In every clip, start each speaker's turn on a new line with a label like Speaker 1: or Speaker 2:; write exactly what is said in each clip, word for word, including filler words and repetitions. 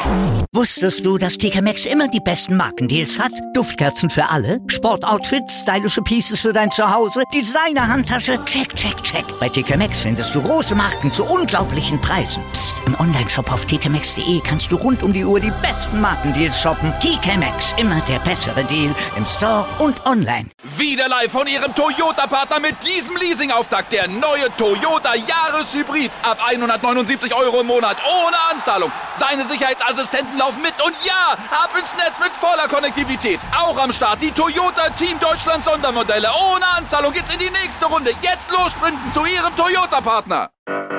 Speaker 1: Wusstest du, dass T K Maxx immer die besten Markendeals hat? Duftkerzen für alle, Sportoutfits, stylische Pieces für dein Zuhause, Designer-Handtasche, check, check, check. Bei T K Maxx findest du große Marken zu unglaublichen Preisen. Psst. Im Onlineshop auf t k maxx punkt d e kannst du rund um die Uhr die besten Markendeals shoppen. T K Maxx, immer der bessere Deal im Store und online.
Speaker 2: Wieder live von Ihrem Toyota-Partner mit diesem Leasing-Auftakt. Der neue Toyota Jahreshybrid. Ab hundertneunundsiebzig Euro im Monat. Ohne Anzahlung. Seine Sicherheitsassistenten laufen mit. Und ja, ab ins Netz mit voller Konnektivität. Auch am Start die Toyota Team Deutschland Sondermodelle. Ohne Anzahlung geht's in die nächste Runde. Jetzt los sprinten zu Ihrem Toyota-Partner.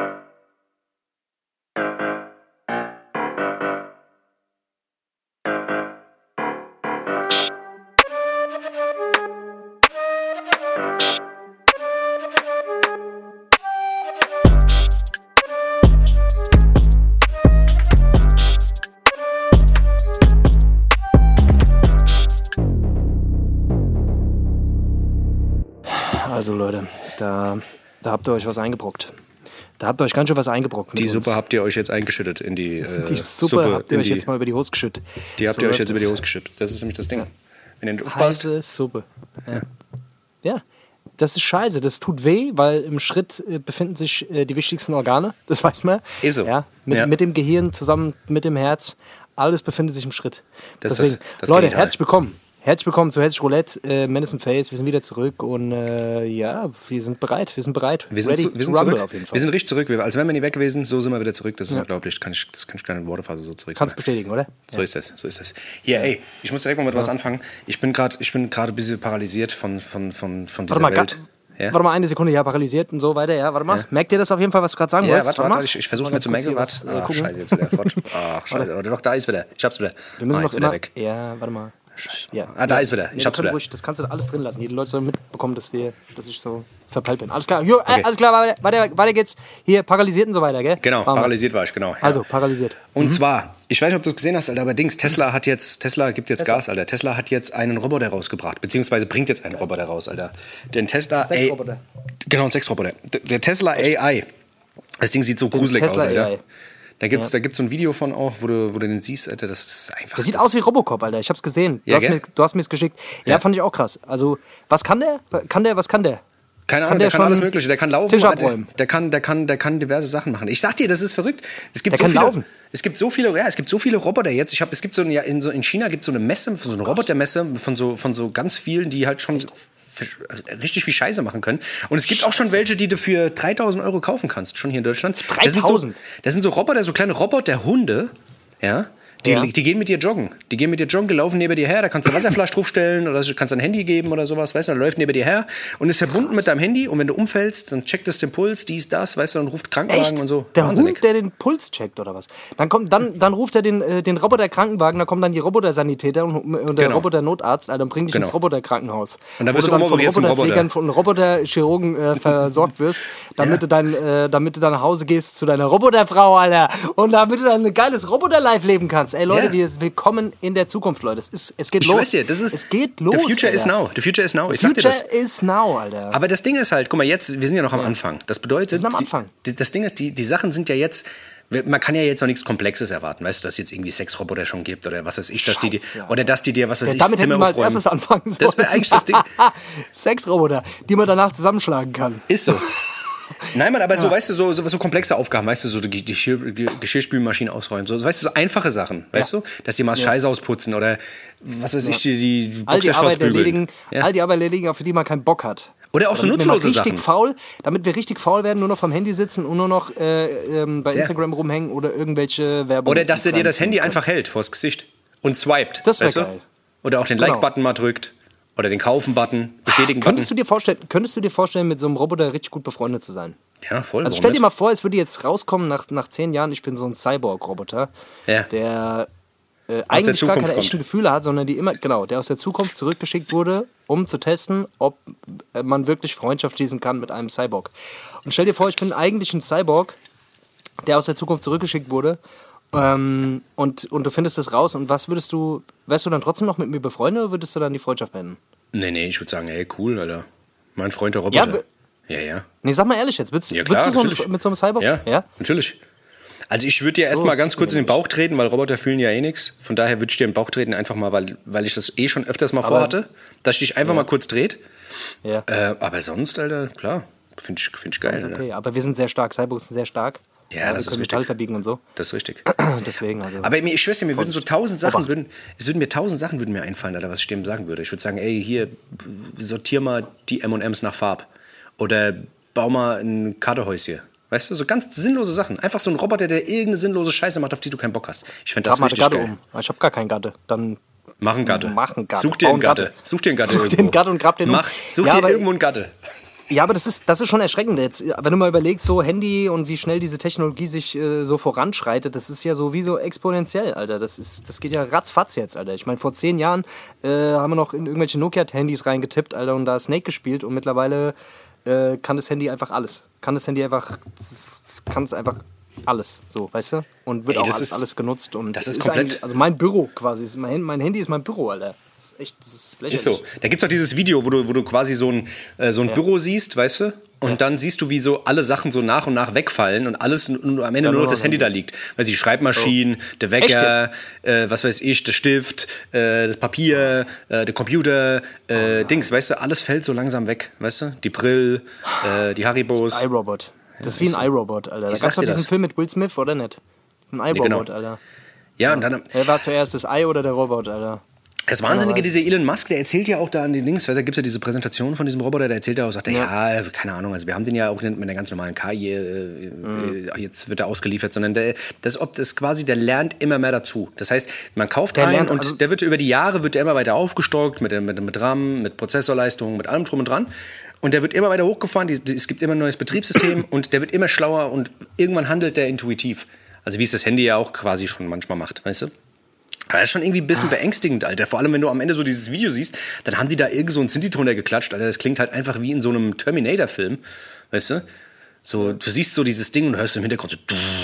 Speaker 3: Also Leute, da, da habt ihr euch was eingebrockt. Da habt ihr euch ganz schön was eingebrockt.
Speaker 4: Die Suppe
Speaker 3: uns.
Speaker 4: habt ihr euch jetzt eingeschüttet in die äh,
Speaker 3: Die Suppe,
Speaker 4: Suppe
Speaker 3: habt ihr euch
Speaker 4: die,
Speaker 3: jetzt mal über die Hose geschüttet.
Speaker 4: Die habt
Speaker 3: so
Speaker 4: ihr euch jetzt
Speaker 3: es.
Speaker 4: über die Hose geschüttet. Das ist nämlich das Ding. Wenn ihr aufpasst.
Speaker 3: Heiße Suppe. Ja. ja, das ist scheiße. Das tut weh, weil im Schritt äh, befinden sich äh, die wichtigsten Organe. Das weiß man.
Speaker 4: Ist so.
Speaker 3: Ja, mit,
Speaker 4: Ja.
Speaker 3: mit dem Gehirn zusammen mit dem Herz. Alles befindet sich im Schritt.
Speaker 4: Das ist
Speaker 3: Deswegen,
Speaker 4: das- das
Speaker 3: Leute,
Speaker 4: Genital.
Speaker 3: herzlich willkommen. Herzlich willkommen zu Hessisch Roulette, äh, Menace and Face. Wir sind wieder zurück und äh, ja, wir sind bereit. Wir sind bereit.
Speaker 4: Wir sind,
Speaker 3: Ready
Speaker 4: zu, wir sind
Speaker 3: to rumble
Speaker 4: zurück.
Speaker 3: auf jeden Fall.
Speaker 4: Wir sind richtig zurück. Wir, als wären wir nie weg gewesen, so sind wir wieder zurück. Das ist ja. unglaublich. Kann ich, das kann ich keine Worte fassen, so zurück.
Speaker 3: Kannst bestätigen, oder?
Speaker 4: So
Speaker 3: ja.
Speaker 4: ist das, so ist das. Hier, ey, ich muss direkt mal mit was anfangen. Ich bin gerade ich bin gerade ein bisschen paralysiert von, von, von, von dieser
Speaker 3: Warte mal,
Speaker 4: Welt.
Speaker 3: ga-
Speaker 4: Ja?
Speaker 3: warte mal eine Sekunde, ja, paralysiert und so weiter, ja, warte mal.
Speaker 4: Ja.
Speaker 3: Merkt ihr das auf jeden Fall, was du gerade sagen
Speaker 4: Ja,
Speaker 3: wolltest?
Speaker 4: warte, warte, ich, ich versuche mir zu merken. Warte.
Speaker 3: Was, äh,
Speaker 4: Ach,
Speaker 3: gucken.
Speaker 4: scheiße, jetzt wieder fort. Ach, scheiße. Oder doch, da ist wieder. Ich hab's wieder.
Speaker 3: Wir müssen
Speaker 4: ah,
Speaker 3: noch
Speaker 4: jetzt wieder
Speaker 3: immer,
Speaker 4: weg.
Speaker 3: Ja, warte mal. Ja.
Speaker 4: Ah, da ist wieder. Ich
Speaker 3: ja,
Speaker 4: hab's wieder.
Speaker 3: Ruhig, das kannst du alles drin lassen. Die Leute sollen mitbekommen, dass, wir, dass ich so verpeilt bin. Alles klar, jo, äh,
Speaker 4: Okay.
Speaker 3: alles klar, weiter, weiter, weiter geht's. Hier, paralysiert und so weiter, gell?
Speaker 4: Genau,
Speaker 3: Machen wir.
Speaker 4: paralysiert war ich, genau. Ja.
Speaker 3: Also, paralysiert.
Speaker 4: Und
Speaker 3: Mhm.
Speaker 4: zwar, ich weiß nicht, ob du es gesehen hast, Alter, aber Dings, Tesla hat jetzt, Tesla gibt jetzt
Speaker 3: Tesla.
Speaker 4: Gas, Alter. Tesla hat jetzt einen Roboter rausgebracht, beziehungsweise bringt jetzt einen Roboter raus, Alter. Den Tesla...
Speaker 3: Sexroboter.
Speaker 4: Genau, ein Sexroboter. Der, der Tesla A I. Das Ding sieht so gruselig
Speaker 3: Tesla
Speaker 4: aus, Alter.
Speaker 3: A I.
Speaker 4: Da gibt's,
Speaker 3: Ja.
Speaker 4: da gibt's so ein Video von auch, wo du, wo du den siehst, Alter, das ist einfach...
Speaker 3: Der sieht
Speaker 4: das
Speaker 3: aus wie Robocop, Alter. Ich hab's gesehen. Du
Speaker 4: Ja,
Speaker 3: hast
Speaker 4: gell?
Speaker 3: mir, du hast mir es geschickt. Ja,
Speaker 4: Ja.
Speaker 3: fand ich auch krass. Also, was kann der? Kann der, was kann der?
Speaker 4: Keine
Speaker 3: Kann
Speaker 4: Ahnung,
Speaker 3: der
Speaker 4: der kann
Speaker 3: schon
Speaker 4: alles Mögliche. Der kann laufen,
Speaker 3: Tisch
Speaker 4: Alter.
Speaker 3: abräumen?
Speaker 4: der kann, der kann, der kann diverse Sachen machen. Ich sag dir, das ist verrückt. Es gibt
Speaker 3: Der
Speaker 4: so
Speaker 3: kann
Speaker 4: viele,
Speaker 3: laufen?
Speaker 4: Es gibt so viele, ja, es gibt so viele Roboter jetzt. Ich habe, es gibt so, ein, ja, in, so in China gibt es so eine Messe, so eine Robotermesse von so, von so ganz vielen, die halt schon richtig viel Scheiße machen können. Und es gibt auch schon welche, die du für dreitausend Euro kaufen kannst, schon hier in Deutschland. Das sind so,
Speaker 3: dreitausend?
Speaker 4: das sind so Roboter, so kleine Roboterhunde, ja. Die,
Speaker 3: Ja.
Speaker 4: die gehen mit dir joggen. Die gehen mit dir joggen, die laufen neben dir her. Da kannst du Wasserflasche draufstellen oder du kannst ein Handy geben oder sowas, weißt du, dann läuft neben dir her und ist verbunden mit deinem Handy. Und wenn du umfällst, dann checkt es den Puls, dies, das, weißt du, dann ruft Krankenwagen
Speaker 3: Echt?
Speaker 4: und so.
Speaker 3: Der
Speaker 4: Wahnsinnig.
Speaker 3: Hund, der den Puls checkt oder was? Dann kommt, dann, dann ruft er den, äh, den Roboter-Krankenwagen, dann kommen dann die Roboter-Sanitäter und, und der
Speaker 4: Genau.
Speaker 3: Roboter-Notarzt, also dann bring dich
Speaker 4: Genau.
Speaker 3: ins Roboter-Krankenhaus.
Speaker 4: Und dann
Speaker 3: Wo
Speaker 4: wirst du
Speaker 3: von
Speaker 4: umoperiert zum
Speaker 3: Roboterpflegern und Roboter-Chirurgen äh, versorgt wirst, damit,
Speaker 4: Ja.
Speaker 3: du dein, äh, damit du dann nach Hause gehst zu deiner Roboterfrau, Alter. Und damit du dann ein geiles Roboter-Life leben kannst. Ey Leute,
Speaker 4: Ja.
Speaker 3: wir sind willkommen in der Zukunft, Leute. Es, ist, es geht
Speaker 4: Ich
Speaker 3: los.
Speaker 4: weiß dir, das ist,
Speaker 3: es geht los.
Speaker 4: The future
Speaker 3: Alter.
Speaker 4: is now. The future is now. Ich
Speaker 3: The
Speaker 4: sag dir
Speaker 3: future
Speaker 4: das.
Speaker 3: is now, Alter.
Speaker 4: Aber das Ding ist halt, guck mal, jetzt, wir sind ja noch am Anfang. Das bedeutet,
Speaker 3: Wir sind am Anfang.
Speaker 4: Die, das Ding ist, die, die Sachen sind ja jetzt, man kann ja jetzt noch nichts Komplexes erwarten, weißt du, dass es jetzt irgendwie Sexroboter schon gibt oder was weiß ich, dass die, die
Speaker 3: Scheiße,
Speaker 4: oder dass die dir, was weiß
Speaker 3: Ja,
Speaker 4: ich,
Speaker 3: damit
Speaker 4: das
Speaker 3: hätten
Speaker 4: Zimmer
Speaker 3: wir als
Speaker 4: aufräumen.
Speaker 3: erstes anfangen sollen.
Speaker 4: Das wäre eigentlich das Ding.
Speaker 3: Sexroboter, die man danach zusammenschlagen kann.
Speaker 4: Ist so. Nein, Mann, aber so, weißt du, so, so, so komplexe Aufgaben, weißt du, so die Geschirr, die Geschirrspülmaschine ausräumen, so, weißt du, so einfache Sachen, weißt du, dass die mal das Scheiße ausputzen oder was weiß ich, die, die
Speaker 3: All die Arbeit
Speaker 4: Boxershorts bügeln.
Speaker 3: erledigen,
Speaker 4: Ja?
Speaker 3: all die Arbeit erledigen, auf die man keinen Bock hat.
Speaker 4: Oder auch so
Speaker 3: Damit wir mal
Speaker 4: nutzlose
Speaker 3: richtig
Speaker 4: Sachen.
Speaker 3: faul, damit wir richtig faul werden, nur noch vom Handy sitzen und nur noch äh, ähm, bei
Speaker 4: Ja.
Speaker 3: Instagram rumhängen oder irgendwelche Werbung.
Speaker 4: Oder dass der dir das
Speaker 3: reinziehen
Speaker 4: Handy
Speaker 3: können.
Speaker 4: einfach hält vors Gesicht und swiped.
Speaker 3: Das wär
Speaker 4: weißt du?
Speaker 3: geil.
Speaker 4: Oder auch den
Speaker 3: Genau.
Speaker 4: Like-Button mal drückt. Oder den Kaufen-Button, Bestätigen-Button.
Speaker 3: Könntest du dir vorstellen, könntest du dir vorstellen, mit so einem Roboter richtig gut befreundet zu sein?
Speaker 4: Ja, voll.
Speaker 3: Also
Speaker 4: warum
Speaker 3: stell dir
Speaker 4: nicht?
Speaker 3: mal vor, es würde jetzt rauskommen nach, nach zehn Jahren, ich bin so ein Cyborg-Roboter,
Speaker 4: Ja.
Speaker 3: der äh, eigentlich gar
Speaker 4: Zukunft
Speaker 3: keine echten
Speaker 4: kommt.
Speaker 3: Gefühle hat, sondern die immer, genau, der aus der Zukunft zurückgeschickt wurde, um zu testen, ob äh, man wirklich Freundschaft schließen kann mit einem Cyborg. Und stell dir vor, ich bin eigentlich ein Cyborg, der aus der Zukunft zurückgeschickt wurde. Ähm, und, und du findest das raus. Und was würdest du, wärst du dann trotzdem noch mit mir befreundet oder würdest du dann die Freundschaft beenden?
Speaker 4: Nee, nee, ich würde sagen, ey, cool, Alter. Mein Freund der Roboter.
Speaker 3: Ja,
Speaker 4: Ja, ja.
Speaker 3: Nee, sag mal ehrlich jetzt, würdest,
Speaker 4: Ja, klar,
Speaker 3: würdest du so
Speaker 4: natürlich.
Speaker 3: ein, mit so einem Cyborg?
Speaker 4: Ja,
Speaker 3: ja?
Speaker 4: natürlich. Also ich würde dir
Speaker 3: So
Speaker 4: erstmal ganz kurz in den
Speaker 3: ticken
Speaker 4: Bauch treten, weil Roboter fühlen ja eh nichts. Von daher würde ich dir in den Bauch treten, einfach mal, weil, weil ich das eh schon öfters mal
Speaker 3: Aber-
Speaker 4: vorhatte, dass ich dich einfach
Speaker 3: Ja.
Speaker 4: mal kurz dreht.
Speaker 3: Ja.
Speaker 4: Äh, aber sonst, Alter, klar, finde ich, find ich geil.
Speaker 3: Ist
Speaker 4: Alter.
Speaker 3: okay, aber wir sind sehr stark, Cyborgs sind sehr stark.
Speaker 4: Ja,
Speaker 3: wir
Speaker 4: das ist
Speaker 3: können
Speaker 4: richtig.
Speaker 3: Metall verbiegen und so.
Speaker 4: Das ist richtig.
Speaker 3: Deswegen, also.
Speaker 4: Aber mir, ich schwör's dir, mir würden so tausend Sachen,
Speaker 3: Obacht.
Speaker 4: würden, es würden mir tausend Sachen würden mir einfallen, Alter, was ich dem sagen würde. Ich würde sagen, ey, hier, sortier mal die M und M's nach Farb. Oder bau mal ein Kadehäuschen. Weißt du, so ganz sinnlose Sachen. Einfach so ein Roboter, der irgendeine sinnlose Scheiße macht, auf die du keinen Bock hast. Ich fände das
Speaker 3: Grab mal eine
Speaker 4: richtig
Speaker 3: Gatte
Speaker 4: geil.
Speaker 3: um. Ich habe gar keinen Gatte. Dann
Speaker 4: Mach einen Gatte.
Speaker 3: Mach einen Gatte.
Speaker 4: Such dir
Speaker 3: Bau
Speaker 4: einen
Speaker 3: einen
Speaker 4: Gatte.
Speaker 3: Gatte.
Speaker 4: Such dir einen Gatte
Speaker 3: Such dir
Speaker 4: irgendwo.
Speaker 3: einen Gatte und grab den um.
Speaker 4: Mach, Such
Speaker 3: Ja,
Speaker 4: dir
Speaker 3: aber-
Speaker 4: irgendwo einen Gatte.
Speaker 3: Ja, aber das ist, das ist schon erschreckend jetzt. Wenn du mal überlegst, so Handy und wie schnell diese Technologie sich äh, so voranschreitet, das ist ja so wie so exponentiell, Alter. Das, ist, das geht ja ratzfatz jetzt, Alter. Ich meine, vor zehn Jahren äh, haben wir noch in irgendwelche Nokia-Handys reingetippt, Alter, und da Snake gespielt und mittlerweile äh, kann das Handy einfach alles. Kann das Handy einfach, kann es einfach alles, so, weißt du? Und wird
Speaker 4: Ey,
Speaker 3: auch
Speaker 4: das
Speaker 3: alles,
Speaker 4: ist-
Speaker 3: alles genutzt. Und
Speaker 4: das ist komplett-
Speaker 3: eigentlich- Also mein Büro quasi, ist mein, mein Handy ist mein Büro, Alter. Das ist echt, das ist lächerlich.
Speaker 4: Ist so. Da gibt es auch dieses Video, wo du, wo du quasi so ein, äh, so ein Büro siehst, weißt du? Und
Speaker 3: Ja.
Speaker 4: dann siehst du, wie so alle Sachen so nach und nach wegfallen und alles und am Ende
Speaker 3: Ja,
Speaker 4: nur noch
Speaker 3: nur
Speaker 4: das
Speaker 3: noch
Speaker 4: Handy
Speaker 3: Handy.
Speaker 4: da liegt. Weiß ich, Schreibmaschinen, der Wecker, äh, was weiß ich, der Stift, äh, das Papier, äh, der Computer, äh, Dings, weißt du, alles fällt so langsam weg, weißt du? Die Brill, äh, die Haribos.
Speaker 3: iRobot. Das ist wie ein iRobot, Alter. Da
Speaker 4: Ich
Speaker 3: gab es
Speaker 4: sag
Speaker 3: doch
Speaker 4: dir
Speaker 3: diesen
Speaker 4: das.
Speaker 3: Film mit Will Smith, oder nicht? Ein iRobot,
Speaker 4: genau.
Speaker 3: Alter.
Speaker 4: Ja, und dann
Speaker 3: Wer war zuerst, das Ei oder der Robot, Alter?
Speaker 4: das Wahnsinnige,
Speaker 3: weiß.
Speaker 4: dieser Elon Musk, der erzählt ja auch da an den Dings, weil da gibt es ja diese Präsentation von diesem Roboter, der erzählt ja auch, sagt er, ja. keine Ahnung, also wir haben den ja auch nicht mit einer ganz normalen K I, äh,
Speaker 3: Mhm.
Speaker 4: äh, jetzt wird er ausgeliefert, sondern der, das, ob das quasi, der lernt immer mehr dazu. Das heißt, man kauft
Speaker 3: Der
Speaker 4: einen
Speaker 3: lernt,
Speaker 4: und
Speaker 3: also-
Speaker 4: der wird über die Jahre, wird der immer weiter aufgestockt mit, mit, mit RAM, mit Prozessorleistung, mit allem drum und dran. Und der wird immer weiter hochgefahren, die, die, es gibt immer ein neues Betriebssystem und der wird immer schlauer und irgendwann handelt der intuitiv. Also wie es das Handy ja auch quasi schon manchmal macht, weißt du? Aber das ist schon irgendwie ein bisschen beängstigend, Alter. Vor allem, wenn du am Ende so dieses Video siehst, dann haben die da irgend so einen Synthi-Ton geklatscht, Alter. Das klingt halt einfach wie in so einem Terminator-Film, weißt du? So, du siehst so dieses Ding und hörst im Hintergrund so...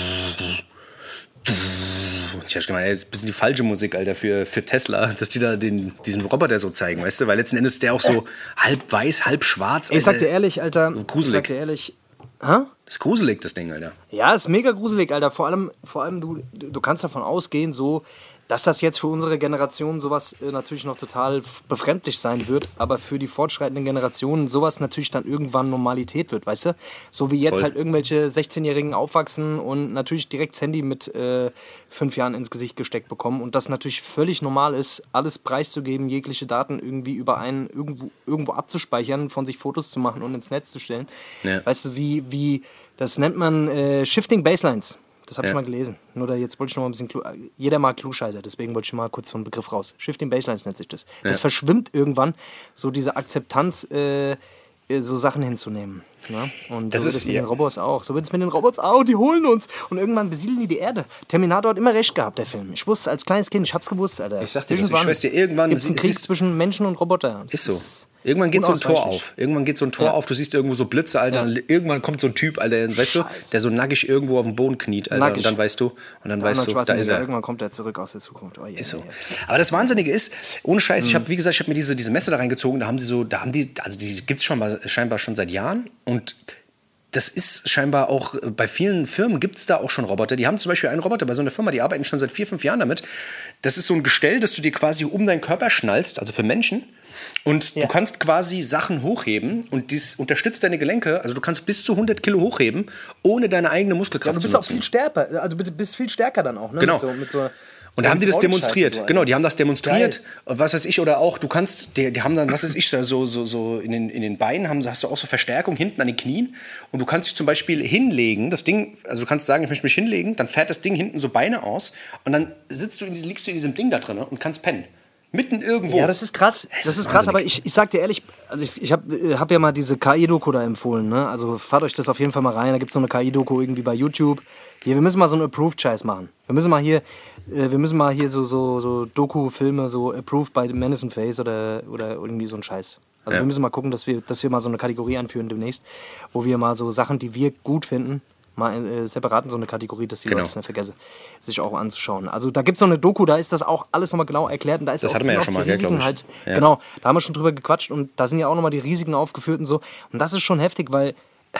Speaker 4: Ich hab gemeint, ey, das ist ein bisschen die falsche Musik, Alter, für, für Tesla, dass die da den, diesen Roboter so zeigen, weißt du? Weil letzten Endes ist der auch so halb weiß, halb schwarz.
Speaker 3: Ich sag dir
Speaker 4: Alter.
Speaker 3: ehrlich, Alter. Ich
Speaker 4: gruselig.
Speaker 3: sag dir ehrlich. Hä?
Speaker 4: Das ist gruselig, das Ding, Alter.
Speaker 3: Ja, ist mega gruselig, Alter. Vor allem, vor allem du, du kannst davon ausgehen, so, dass das jetzt für unsere Generation sowas äh, natürlich noch total f- befremdlich sein wird, aber für die fortschreitenden Generationen sowas natürlich dann irgendwann Normalität wird, weißt du? So wie jetzt
Speaker 4: Voll.
Speaker 3: halt irgendwelche sechzehnjährigen aufwachsen und natürlich direkt das Handy mit äh, fünf Jahren ins Gesicht gesteckt bekommen und das natürlich völlig normal ist, alles preiszugeben, jegliche Daten irgendwie über einen irgendwo, irgendwo abzuspeichern, von sich Fotos zu machen und ins Netz zu stellen.
Speaker 4: Ja.
Speaker 3: Weißt du, wie, wie das nennt man äh, Shifting Baselines. Das habe ich
Speaker 4: Ja.
Speaker 3: mal gelesen. Nur da jetzt wollte ich noch mal ein bisschen... Klu Jeder mag Klugscheißer, deswegen wollte ich mal kurz so einen Begriff raus. Shifting Baselines nennt sich das. Das
Speaker 4: Ja.
Speaker 3: verschwimmt irgendwann, so diese Akzeptanz, äh, äh, so Sachen hinzunehmen. Ne? Und
Speaker 4: Das
Speaker 3: so wird
Speaker 4: ist-
Speaker 3: es mit
Speaker 4: ja.
Speaker 3: den Robots auch. So wird es mit den Robots auch, die holen uns. Und irgendwann besiedeln die die Erde. Terminator hat immer recht gehabt, der Film. Ich wusste als kleines Kind, ich hab's gewusst, Alter.
Speaker 4: Ich sag dir das, ich
Speaker 3: Irgendwann
Speaker 4: schwör's dir, irgendwann
Speaker 3: gibt's einen
Speaker 4: sie-
Speaker 3: Krieg
Speaker 4: siehst-
Speaker 3: zwischen Menschen und Roboter. Das
Speaker 4: Ist so. Irgendwann geht so ein Tor
Speaker 3: unausweichlich.
Speaker 4: auf. Irgendwann geht so ein Tor
Speaker 3: Ja.
Speaker 4: auf, du siehst irgendwo so Blitze, Alter.
Speaker 3: Ja.
Speaker 4: Und irgendwann kommt so ein Typ, Alter, weißt du, der so nackig irgendwo auf dem Boden kniet, Alter.
Speaker 3: Nackig.
Speaker 4: Und dann weißt du, und dann weißt
Speaker 3: Arnold
Speaker 4: du, da ist
Speaker 3: Schwarzenegger,
Speaker 4: er.
Speaker 3: irgendwann kommt er zurück aus der Zukunft. Oh, yeah,
Speaker 4: Ist so.
Speaker 3: yeah.
Speaker 4: Aber das Wahnsinnige ist, ohne Scheiß,
Speaker 3: Mhm.
Speaker 4: ich habe, wie gesagt, ich habe mir diese, diese Messe da reingezogen, da haben sie so, da haben die, also die gibt's schon mal, scheinbar schon seit Jahren und das ist scheinbar auch, bei vielen Firmen gibt es da auch schon Roboter. Die haben zum Beispiel einen Roboter bei so einer Firma, die arbeiten schon seit vier, fünf Jahren damit. Das ist so ein Gestell, das du dir quasi um deinen Körper schnallst, also für Menschen. Und
Speaker 3: Ja.
Speaker 4: du kannst quasi Sachen hochheben und dies unterstützt deine Gelenke. Also du kannst bis zu hundert Kilo hochheben, ohne deine eigene Muskelkraft
Speaker 3: Du bist
Speaker 4: zu
Speaker 3: auch
Speaker 4: nutzen.
Speaker 3: viel stärker, also du bist viel stärker dann auch, ne?
Speaker 4: Genau.
Speaker 3: Mit so, mit so,
Speaker 4: Und da haben die das
Speaker 3: Frauenscheiße
Speaker 4: demonstriert.
Speaker 3: so, Alter.
Speaker 4: Genau, die haben das demonstriert.
Speaker 3: Geil.
Speaker 4: Und was weiß ich, oder auch, du kannst, die, die haben dann, was weiß ich, so, so, so in, den, in den Beinen haben, hast du auch so Verstärkung hinten an den Knien. Und du kannst dich zum Beispiel hinlegen, das Ding, also du kannst sagen, ich möchte mich hinlegen, dann fährt das Ding hinten so Beine aus und dann sitzt du in, diesem- liegst du in diesem Ding da drin und kannst pennen. Mitten irgendwo.
Speaker 3: Ja, das ist krass.
Speaker 4: Es
Speaker 3: Das
Speaker 4: ist
Speaker 3: ist krass, aber
Speaker 4: wahnsinnig.
Speaker 3: ich, ich sag dir ehrlich, also ich, ich habe hab ja mal diese K I-Doku da empfohlen, ne? Also fahrt euch das auf jeden Fall mal rein. Da gibt es so eine K I-Doku irgendwie bei YouTube. Hier, wir müssen mal so einen Approved-Scheiß machen. Wir müssen mal hier, äh, wir müssen mal hier so, so, so Doku-Filme, so Approved by Menace and Face oder, oder irgendwie so ein Scheiß. Also
Speaker 4: Ja.
Speaker 3: wir müssen mal gucken, dass wir, dass wir mal so eine Kategorie einführen demnächst, wo wir mal so Sachen, die wir gut finden, mal äh, separat in so eine Kategorie, dass die
Speaker 4: Genau.
Speaker 3: Leute es nicht vergessen, sich auch anzuschauen. Also da gibt es so eine Doku, da ist das auch alles nochmal genau erklärt. Und da ist
Speaker 4: Das
Speaker 3: auch,
Speaker 4: hatten wir
Speaker 3: sind
Speaker 4: ja
Speaker 3: auch
Speaker 4: schon
Speaker 3: die
Speaker 4: mal, gell,
Speaker 3: Risiken
Speaker 4: glaub ich.
Speaker 3: halt.
Speaker 4: Ja.
Speaker 3: Genau, da haben wir schon drüber gequatscht und da sind ja auch nochmal die Risiken aufgeführt und so. Und das ist schon heftig, weil äh,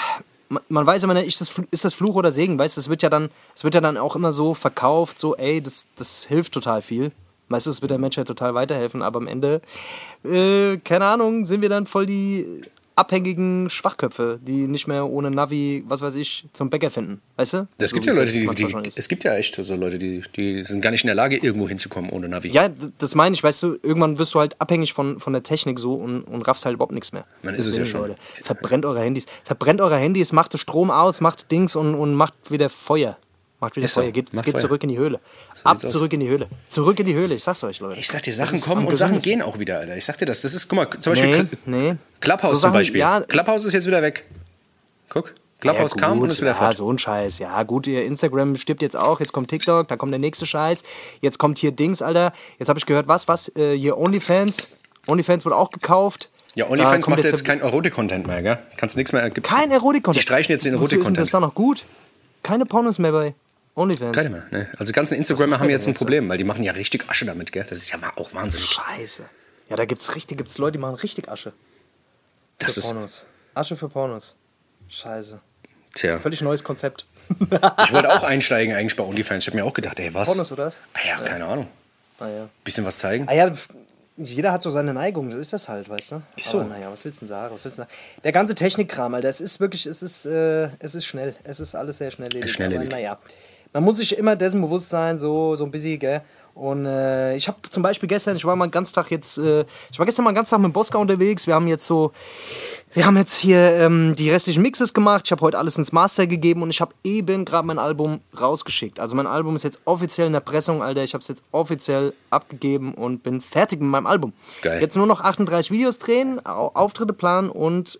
Speaker 3: man, man weiß immer nicht, ist das, ist das Fluch oder Segen, weißt du, es wird ja dann, es wird ja dann auch immer so verkauft, so, ey, das, das hilft total viel. Weißt du, es wird der Menschheit total weiterhelfen, aber am Ende, äh, keine Ahnung, sind wir dann voll die abhängigen Schwachköpfe, die nicht mehr ohne Navi, was weiß ich, zum Bäcker finden. Weißt du?
Speaker 4: Es gibt
Speaker 3: so,
Speaker 4: ja Leute, die, die es gibt ja echt so Leute, die, die sind gar nicht in der Lage, irgendwo hinzukommen ohne Navi.
Speaker 3: Ja, das meine ich, weißt du, irgendwann wirst du halt abhängig von, von der Technik so und, und raffst halt überhaupt nichts mehr.
Speaker 4: Man ist es ja schon.
Speaker 3: Leute. Verbrennt eure Handys. Verbrennt eure Handys, macht den Strom aus, macht Dings und, und macht wieder Feuer. Macht wieder
Speaker 4: Ist so.
Speaker 3: Feuer, geht,
Speaker 4: Macht
Speaker 3: geht
Speaker 4: Feuer.
Speaker 3: zurück in die Höhle.
Speaker 4: So
Speaker 3: Ab,
Speaker 4: sieht's
Speaker 3: zurück in die Höhle. Zurück in die Höhle, ich sag's euch, Leute.
Speaker 4: Ich sag dir,
Speaker 3: Das
Speaker 4: Sachen
Speaker 3: ist
Speaker 4: kommen
Speaker 3: am
Speaker 4: und Sachen
Speaker 3: gesündesten.
Speaker 4: gehen auch wieder, Alter. Ich sag dir das. Das ist, guck mal, zum Beispiel
Speaker 3: Nee,
Speaker 4: Cl-
Speaker 3: nee.
Speaker 4: Clubhouse
Speaker 3: So
Speaker 4: zum
Speaker 3: Sachen,
Speaker 4: Beispiel.
Speaker 3: ja.
Speaker 4: Clubhouse ist jetzt wieder weg. Guck, Clubhouse
Speaker 3: ja,
Speaker 4: kam
Speaker 3: gut,
Speaker 4: und ist wieder
Speaker 3: ja,
Speaker 4: fort.
Speaker 3: so ein Scheiß. Ja, gut, ihr Instagram stirbt jetzt auch. Jetzt kommt TikTok, da kommt der nächste Scheiß. Jetzt kommt hier Dings, Alter. Jetzt habe ich gehört, was, was? Äh, hier OnlyFans. OnlyFans wurde auch gekauft.
Speaker 4: Ja,
Speaker 3: Da
Speaker 4: OnlyFans
Speaker 3: kommt
Speaker 4: macht jetzt
Speaker 3: der-
Speaker 4: kein Erotik-Content mehr, gell? Kannst nichts mehr. Gibt's
Speaker 3: Kein Erotik-Content.
Speaker 4: Die streichen jetzt den
Speaker 3: Wozu ist denn
Speaker 4: Erotik-Content.
Speaker 3: das da noch gut? Keine Pornos mehr bei OnlyFans.
Speaker 4: Keine mehr, ne? Also die ganzen Instagrammer haben
Speaker 3: wir
Speaker 4: jetzt ein
Speaker 3: denn jetzt?
Speaker 4: Problem, weil die machen ja richtig Asche damit, gell? Das ist ja auch wahnsinnig.
Speaker 3: Scheiße. Ja, da gibt's richtig, gibt's Leute, die machen richtig Asche.
Speaker 4: Das
Speaker 3: Für
Speaker 4: ist,
Speaker 3: Pornos. Asche für Pornos. Scheiße.
Speaker 4: tja.
Speaker 3: Völlig neues Konzept.
Speaker 4: Ich wollte auch einsteigen eigentlich bei OnlyFans. Ich habe mir auch gedacht, ey, was?
Speaker 3: Pornos oder was?
Speaker 4: Ah ja, keine Ahnung.
Speaker 3: Ah ja.
Speaker 4: Bisschen was zeigen.
Speaker 3: Ah ja, f- jeder hat so seine Neigung, so ist das halt, weißt du?
Speaker 4: Ist so.
Speaker 3: Aber naja, was willst du denn sagen? Was willst du denn sagen? Der ganze Technikkram, Alter, es ist wirklich, es ist, äh, es ist schnell. Es ist alles sehr schnelllebig.
Speaker 4: Schnelllebig.
Speaker 3: Aber naja, man muss sich immer dessen bewusst sein, so, so ein bisschen, gell? Und äh, ich habe zum Beispiel gestern, ich war mal einen ganzen Tag jetzt, äh, ich war gestern mal einen ganzen Tag mit dem Bosca unterwegs. Wir haben jetzt so, wir haben jetzt hier ähm, die restlichen Mixes gemacht. Ich habe heute alles ins Master gegeben und ich habe eben gerade mein Album rausgeschickt. Also mein Album ist jetzt offiziell in der Pressung, Alter. Ich habe es jetzt offiziell abgegeben und bin fertig mit meinem Album.
Speaker 4: Geil.
Speaker 3: Jetzt nur noch achtunddreißig Videos drehen, Au- Auftritte planen und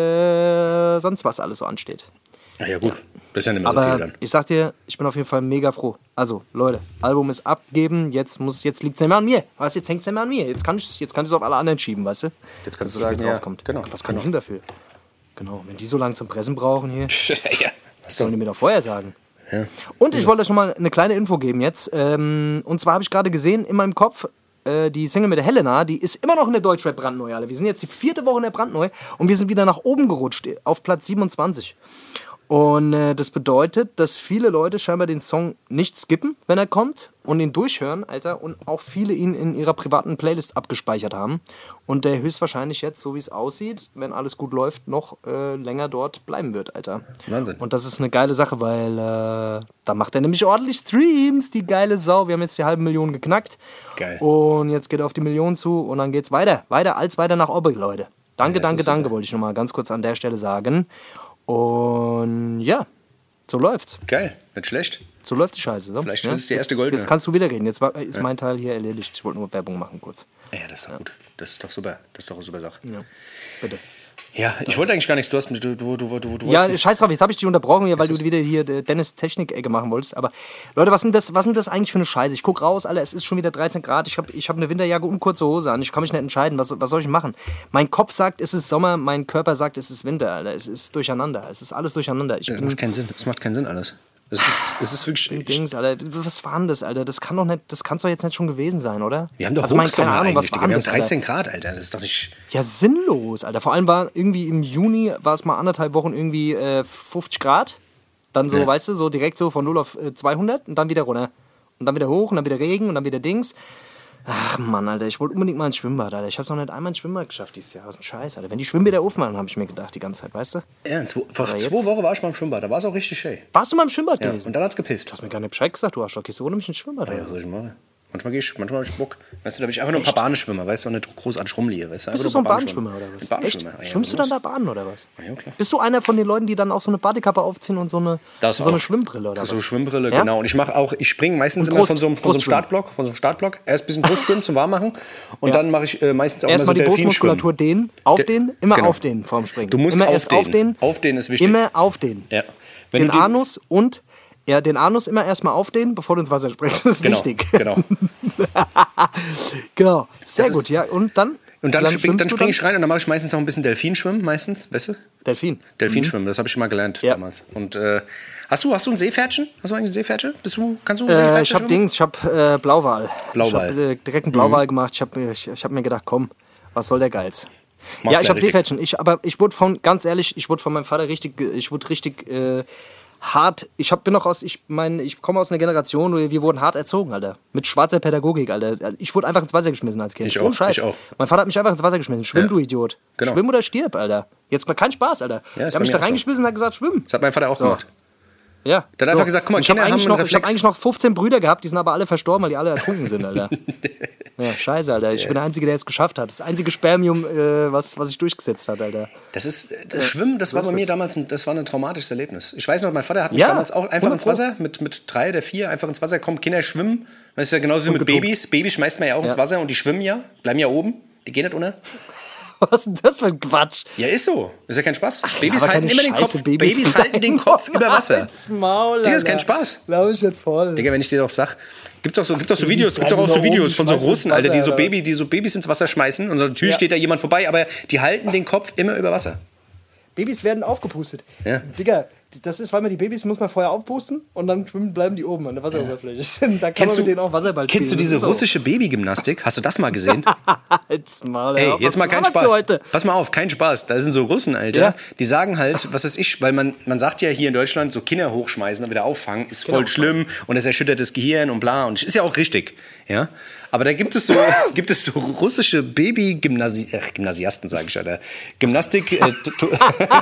Speaker 3: äh, sonst was alles so ansteht.
Speaker 4: Ah ja, gut. Das ist ja nicht mehr so
Speaker 3: Aber
Speaker 4: viel dann.
Speaker 3: ich sag dir, ich bin auf jeden Fall mega froh. Also, Leute, Album ist abgeben, jetzt, muss, jetzt liegt es nicht mehr an mir. Weißt du, jetzt hängt es nicht mehr an mir. Jetzt kann ich jetzt kann ich es auf alle anderen schieben, weißt du?
Speaker 4: Jetzt kannst
Speaker 3: Dass
Speaker 4: du
Speaker 3: es
Speaker 4: sagen,
Speaker 3: spät
Speaker 4: ja,
Speaker 3: rauskommt.
Speaker 4: genau,
Speaker 3: Was kann
Speaker 4: genau.
Speaker 3: ich denn dafür? Genau, wenn die so lange zum Pressen brauchen hier,
Speaker 4: ja.
Speaker 3: was sollen die mir doch vorher sagen?
Speaker 4: Ja.
Speaker 3: Und ich wollte euch nochmal eine kleine Info geben jetzt. Ähm, und zwar habe ich gerade gesehen in meinem Kopf, äh, die Single mit der Helena, die ist immer noch in der Deutschrap brandneu, Alter. Wir sind jetzt die vierte Woche in der brandneu und wir sind wieder nach oben gerutscht, auf Platz siebenundzwanzig. Und äh, das bedeutet, dass viele Leute scheinbar den Song nicht skippen, wenn er kommt, und ihn durchhören, Alter, und auch viele ihn in ihrer privaten Playlist abgespeichert haben. Und der höchstwahrscheinlich jetzt, so wie es aussieht, wenn alles gut läuft, noch äh, länger dort bleiben wird, Alter.
Speaker 4: Wahnsinn.
Speaker 3: Und das ist eine geile Sache, weil äh, da macht er nämlich ordentlich Streams, die geile Sau. Wir haben jetzt die halbe Million geknackt.
Speaker 4: Geil.
Speaker 3: Und jetzt geht er auf die Million zu und dann geht's weiter. Weiter als weiter nach Obbe, Leute. Danke,
Speaker 4: Ja, das
Speaker 3: danke,
Speaker 4: ist
Speaker 3: danke,
Speaker 4: super.
Speaker 3: wollte ich nochmal ganz kurz an der Stelle sagen. Und ja, so läuft's.
Speaker 4: Geil, nicht schlecht.
Speaker 3: So läuft die Scheiße. So.
Speaker 4: Vielleicht
Speaker 3: ja?
Speaker 4: ist es die erste
Speaker 3: jetzt,
Speaker 4: Goldene.
Speaker 3: Jetzt kannst du wieder reden. Jetzt war, ist mein Teil hier erledigt. Ich wollte nur Werbung machen kurz.
Speaker 4: Ja, das ist doch gut. Das ist doch super. Das ist doch eine super Sache.
Speaker 3: Ja, bitte.
Speaker 4: Ja, ich wollte eigentlich gar nichts. Du hast du, du, du, du, du
Speaker 3: Ja,
Speaker 4: wolltest-
Speaker 3: scheiß drauf, jetzt habe ich dich unterbrochen, hier, weil du wieder hier äh, Dennis Technik-Ecke machen wolltest. Aber Leute, was sind das, was sind das eigentlich für eine Scheiße? Ich guck raus, Alter, es ist schon wieder dreizehn Grad. Ich habe ich hab eine Winterjacke und kurze Hose an. Ich kann mich nicht entscheiden. Was, was soll ich machen? Mein Kopf sagt, es ist Sommer, mein Körper sagt, es ist Winter, Alter. Es ist durcheinander. Es ist alles durcheinander. Ich
Speaker 4: Das
Speaker 3: bin
Speaker 4: macht keinen Sinn. Das macht keinen Sinn alles. Es ist, es ist wirklich.
Speaker 3: Dings, Alter. Was war denn das, Alter? Das kann doch nicht, das kann's doch jetzt nicht schon gewesen sein, oder?
Speaker 4: Wir haben doch
Speaker 3: also, mein,
Speaker 4: Hochsommer
Speaker 3: keine Ahnung, was
Speaker 4: eigentlich.
Speaker 3: war
Speaker 4: Wir
Speaker 3: denn
Speaker 4: haben
Speaker 3: das, Alter?
Speaker 4: dreizehn Grad, Alter. Das ist doch nicht.
Speaker 3: Ja, sinnlos, Alter. Vor allem war irgendwie im Juni, war es mal anderthalb Wochen irgendwie äh, fünfzig Grad. Dann so,
Speaker 4: Ja.
Speaker 3: weißt du, so direkt so von null auf äh, zweihundert und dann wieder runter. Und dann wieder hoch und dann wieder Regen und dann wieder Dings. Ach Mann, Alter, ich wollte unbedingt mal ins Schwimmbad, Alter. Ich hab's noch nicht einmal ins Schwimmbad geschafft dieses Jahr. Was ein Scheiß, Alter. Wenn die Schwimmbäder aufmachen, habe ich mir gedacht die ganze Zeit, weißt du?
Speaker 4: Ja, in zwei, vor
Speaker 3: Aber
Speaker 4: zwei
Speaker 3: jetzt-
Speaker 4: Wochen war ich mal im Schwimmbad. Da war es auch richtig schön.
Speaker 3: Warst du mal im Schwimmbad
Speaker 4: Ja,
Speaker 3: gewesen?
Speaker 4: und dann hat's gepisst.
Speaker 3: Du hast mir gar nicht Bescheid gesagt, du Arschloch. Gehst du ohne mich ins Schwimmbad,
Speaker 4: Ja,
Speaker 3: Alter?
Speaker 4: was soll ich machen? Manchmal gehe ich, manchmal habe ich Bock. Weißt du, da bin ich einfach nur ein paar Bahnen schwimmer, weißt du, auch nicht großartig rumliege, weißt du.
Speaker 3: Bist du
Speaker 4: Einfach
Speaker 3: so ein
Speaker 4: nur
Speaker 3: Bahnschwimmer oder was?
Speaker 4: Ein Bahnschwimmer,
Speaker 3: Echt?
Speaker 4: ja,
Speaker 3: Schwimmst du
Speaker 4: was?
Speaker 3: dann da Bahnen oder was?
Speaker 4: Ja, klar.
Speaker 3: Bist du einer von den Leuten, die dann auch so eine Badekappe aufziehen und so eine,
Speaker 4: Das
Speaker 3: und so eine
Speaker 4: auch.
Speaker 3: Schwimmbrille oder was?
Speaker 4: So Schwimmbrille,
Speaker 3: Ja?
Speaker 4: genau. Und ich mache auch, ich springe meistens
Speaker 3: Und
Speaker 4: immer
Speaker 3: Brust-
Speaker 4: von so einem, von so einem
Speaker 3: Brustschwimmen.
Speaker 4: Startblock, von so einem Startblock. Erst ein bisschen Brustschwimmen zum Warmmachen und
Speaker 3: Ja.
Speaker 4: dann mache ich äh, meistens auch
Speaker 3: Erstmal
Speaker 4: immer
Speaker 3: die
Speaker 4: so
Speaker 3: Brustmuskulatur
Speaker 4: Delfinschwimmen.
Speaker 3: dehnen, auf
Speaker 4: De-
Speaker 3: den, immer
Speaker 4: genau.
Speaker 3: auf den vorm Springen.
Speaker 4: Du musst
Speaker 3: immer erst
Speaker 4: aufdehnen.
Speaker 3: aufdehnen.
Speaker 4: Aufdehnen ist wichtig.
Speaker 3: Immer aufdehnen.
Speaker 4: Ja. Wenn
Speaker 3: Den
Speaker 4: du die-
Speaker 3: Anus und ja, den Anus immer erstmal aufdehnen, bevor du ins Wasser springst. Das ist
Speaker 4: Genau,
Speaker 3: wichtig.
Speaker 4: genau.
Speaker 3: Genau. Sehr
Speaker 4: Das
Speaker 3: gut,
Speaker 4: ist-
Speaker 3: ja. Und dann?
Speaker 4: Und dann, spring,
Speaker 3: schwimmst
Speaker 4: dann
Speaker 3: du
Speaker 4: springe ich rein und dann mache ich meistens auch ein bisschen Delfinschwimmen, meistens, weißt du?
Speaker 3: Delfin.
Speaker 4: Delfinschwimmen, das habe ich schon mal gelernt
Speaker 3: Ja.
Speaker 4: damals. Und äh, hast du, hast du ein Seepferdchen? Hast du eigentlich ein Seepferdchen? Bist du, kannst du ein Seepferdchen
Speaker 3: Äh, ich habe
Speaker 4: schwimmen?
Speaker 3: Dings, ich habe äh, Blauwal.
Speaker 4: Blauwal.
Speaker 3: Ich habe äh, direkt einen Blauwal gemacht. Ich habe ich, ich hab mir gedacht, komm, was soll der Geiz?
Speaker 4: Mach's
Speaker 3: Ja, ich
Speaker 4: gleich
Speaker 3: habe
Speaker 4: richtig.
Speaker 3: Seepferdchen. Ich, aber ich wurde von, ganz ehrlich, ich wurde von meinem Vater richtig, ge- ich wurde richtig äh, hart. Ich hab, bin noch aus, ich meine, ich komme aus einer Generation, wo wir wurden hart erzogen, Alter. Mit schwarzer Pädagogik, Alter. Also ich wurde einfach ins Wasser geschmissen als Kind.
Speaker 4: Ich
Speaker 3: Ohne
Speaker 4: auch,
Speaker 3: Scheiß.
Speaker 4: ich auch.
Speaker 3: Mein Vater hat mich einfach ins Wasser geschmissen. Schwimm,
Speaker 4: Ja.
Speaker 3: du Idiot.
Speaker 4: Genau.
Speaker 3: Schwimm oder stirb, Alter. Jetzt mal kein Spaß, Alter.
Speaker 4: Ja, ist
Speaker 3: er hat
Speaker 4: bei
Speaker 3: mich
Speaker 4: mir
Speaker 3: da
Speaker 4: auch so.
Speaker 3: reingeschmissen und hat gesagt, schwimm.
Speaker 4: Das hat mein Vater auch
Speaker 3: So.
Speaker 4: gemacht.
Speaker 3: Ja.
Speaker 4: Der hat einfach gesagt, guck mal,
Speaker 3: Und ich habe
Speaker 4: Kinder
Speaker 3: eigentlich,
Speaker 4: haben einen
Speaker 3: noch- ich hab
Speaker 4: Reflex.
Speaker 3: eigentlich noch fünfzehn Brüder gehabt, die sind aber alle verstorben, weil die alle ertrunken sind, Alter. Ja, scheiße, Alter. Ich bin der Einzige, der es geschafft hat. Das einzige Spermium, äh, was, was sich durchgesetzt hat, Alter.
Speaker 4: Das ist das Schwimmen, das war
Speaker 3: so
Speaker 4: bei
Speaker 3: ist
Speaker 4: mir
Speaker 3: das.
Speaker 4: damals ein, das war ein traumatisches Erlebnis. Ich weiß noch, mein Vater hat mich
Speaker 3: Ja,
Speaker 4: damals auch einfach ins
Speaker 3: hundert Pro.
Speaker 4: Wasser mit, mit drei oder vier einfach ins Wasser kommen, Kinder schwimmen. Das ist ja genauso wie mit
Speaker 3: getobt.
Speaker 4: Babys. Babys schmeißt man ja auch ins
Speaker 3: Ja.
Speaker 4: Wasser und die schwimmen ja, bleiben ja oben, die gehen nicht unter.
Speaker 3: Was ist denn das für ein Quatsch?
Speaker 4: Ja, ist so. Ist ja kein Spaß. Babys
Speaker 3: aber
Speaker 4: halten
Speaker 3: keine
Speaker 4: immer den Kopf.
Speaker 3: Scheiße,
Speaker 4: Babys,
Speaker 3: Babys
Speaker 4: halten den Kopf über Wasser.
Speaker 3: Halt's Maul,
Speaker 4: Digga, ist kein
Speaker 3: Alter.
Speaker 4: Spaß.
Speaker 3: Glaub ich nicht voll.
Speaker 4: Digga, wenn ich dir doch sag, gibt's auch so, gibt's auch so
Speaker 3: Babys
Speaker 4: Videos, gibt doch
Speaker 3: bleiben
Speaker 4: auch so
Speaker 3: da oben,
Speaker 4: Videos von so
Speaker 3: schmeißen ins
Speaker 4: Russen, Alter, die so
Speaker 3: Wasser,
Speaker 4: Baby, die so Babys ins Wasser schmeißen und natürlich
Speaker 3: Ja.
Speaker 4: steht da jemand vorbei, aber die halten den Kopf immer über Wasser.
Speaker 3: Babys werden aufgepustet.
Speaker 4: Ja.
Speaker 3: Digga, das ist, weil man die Babys muss man vorher aufpusten und dann schwimmen, bleiben die oben an der Wasseroberfläche. Da kann
Speaker 4: Kennst
Speaker 3: man mit
Speaker 4: du-
Speaker 3: denen auch Wasserball spielen.
Speaker 4: Kennst du diese
Speaker 3: Das ist so.
Speaker 4: russische Babygymnastik? Hast du das mal gesehen?
Speaker 3: Halt's Maul,
Speaker 4: Ey,
Speaker 3: Alter.
Speaker 4: jetzt
Speaker 3: Was
Speaker 4: mal kein
Speaker 3: laberst du
Speaker 4: Spaß.
Speaker 3: Heute?
Speaker 4: Pass mal auf, kein Spaß. Da sind so Russen, Alter,
Speaker 3: Ja.
Speaker 4: die sagen halt, was weiß ich, weil man, man sagt ja hier in Deutschland, so Kinder hochschmeißen und wieder auffangen, ist voll
Speaker 3: Genau.
Speaker 4: schlimm und es erschüttert das Gehirn und bla und ist ja auch richtig. Ja? Aber da gibt es so, gibt es so russische Babygymnasi ach, Gymnasiasten, sage ich, Alter. Gymnastik, äh, du, du,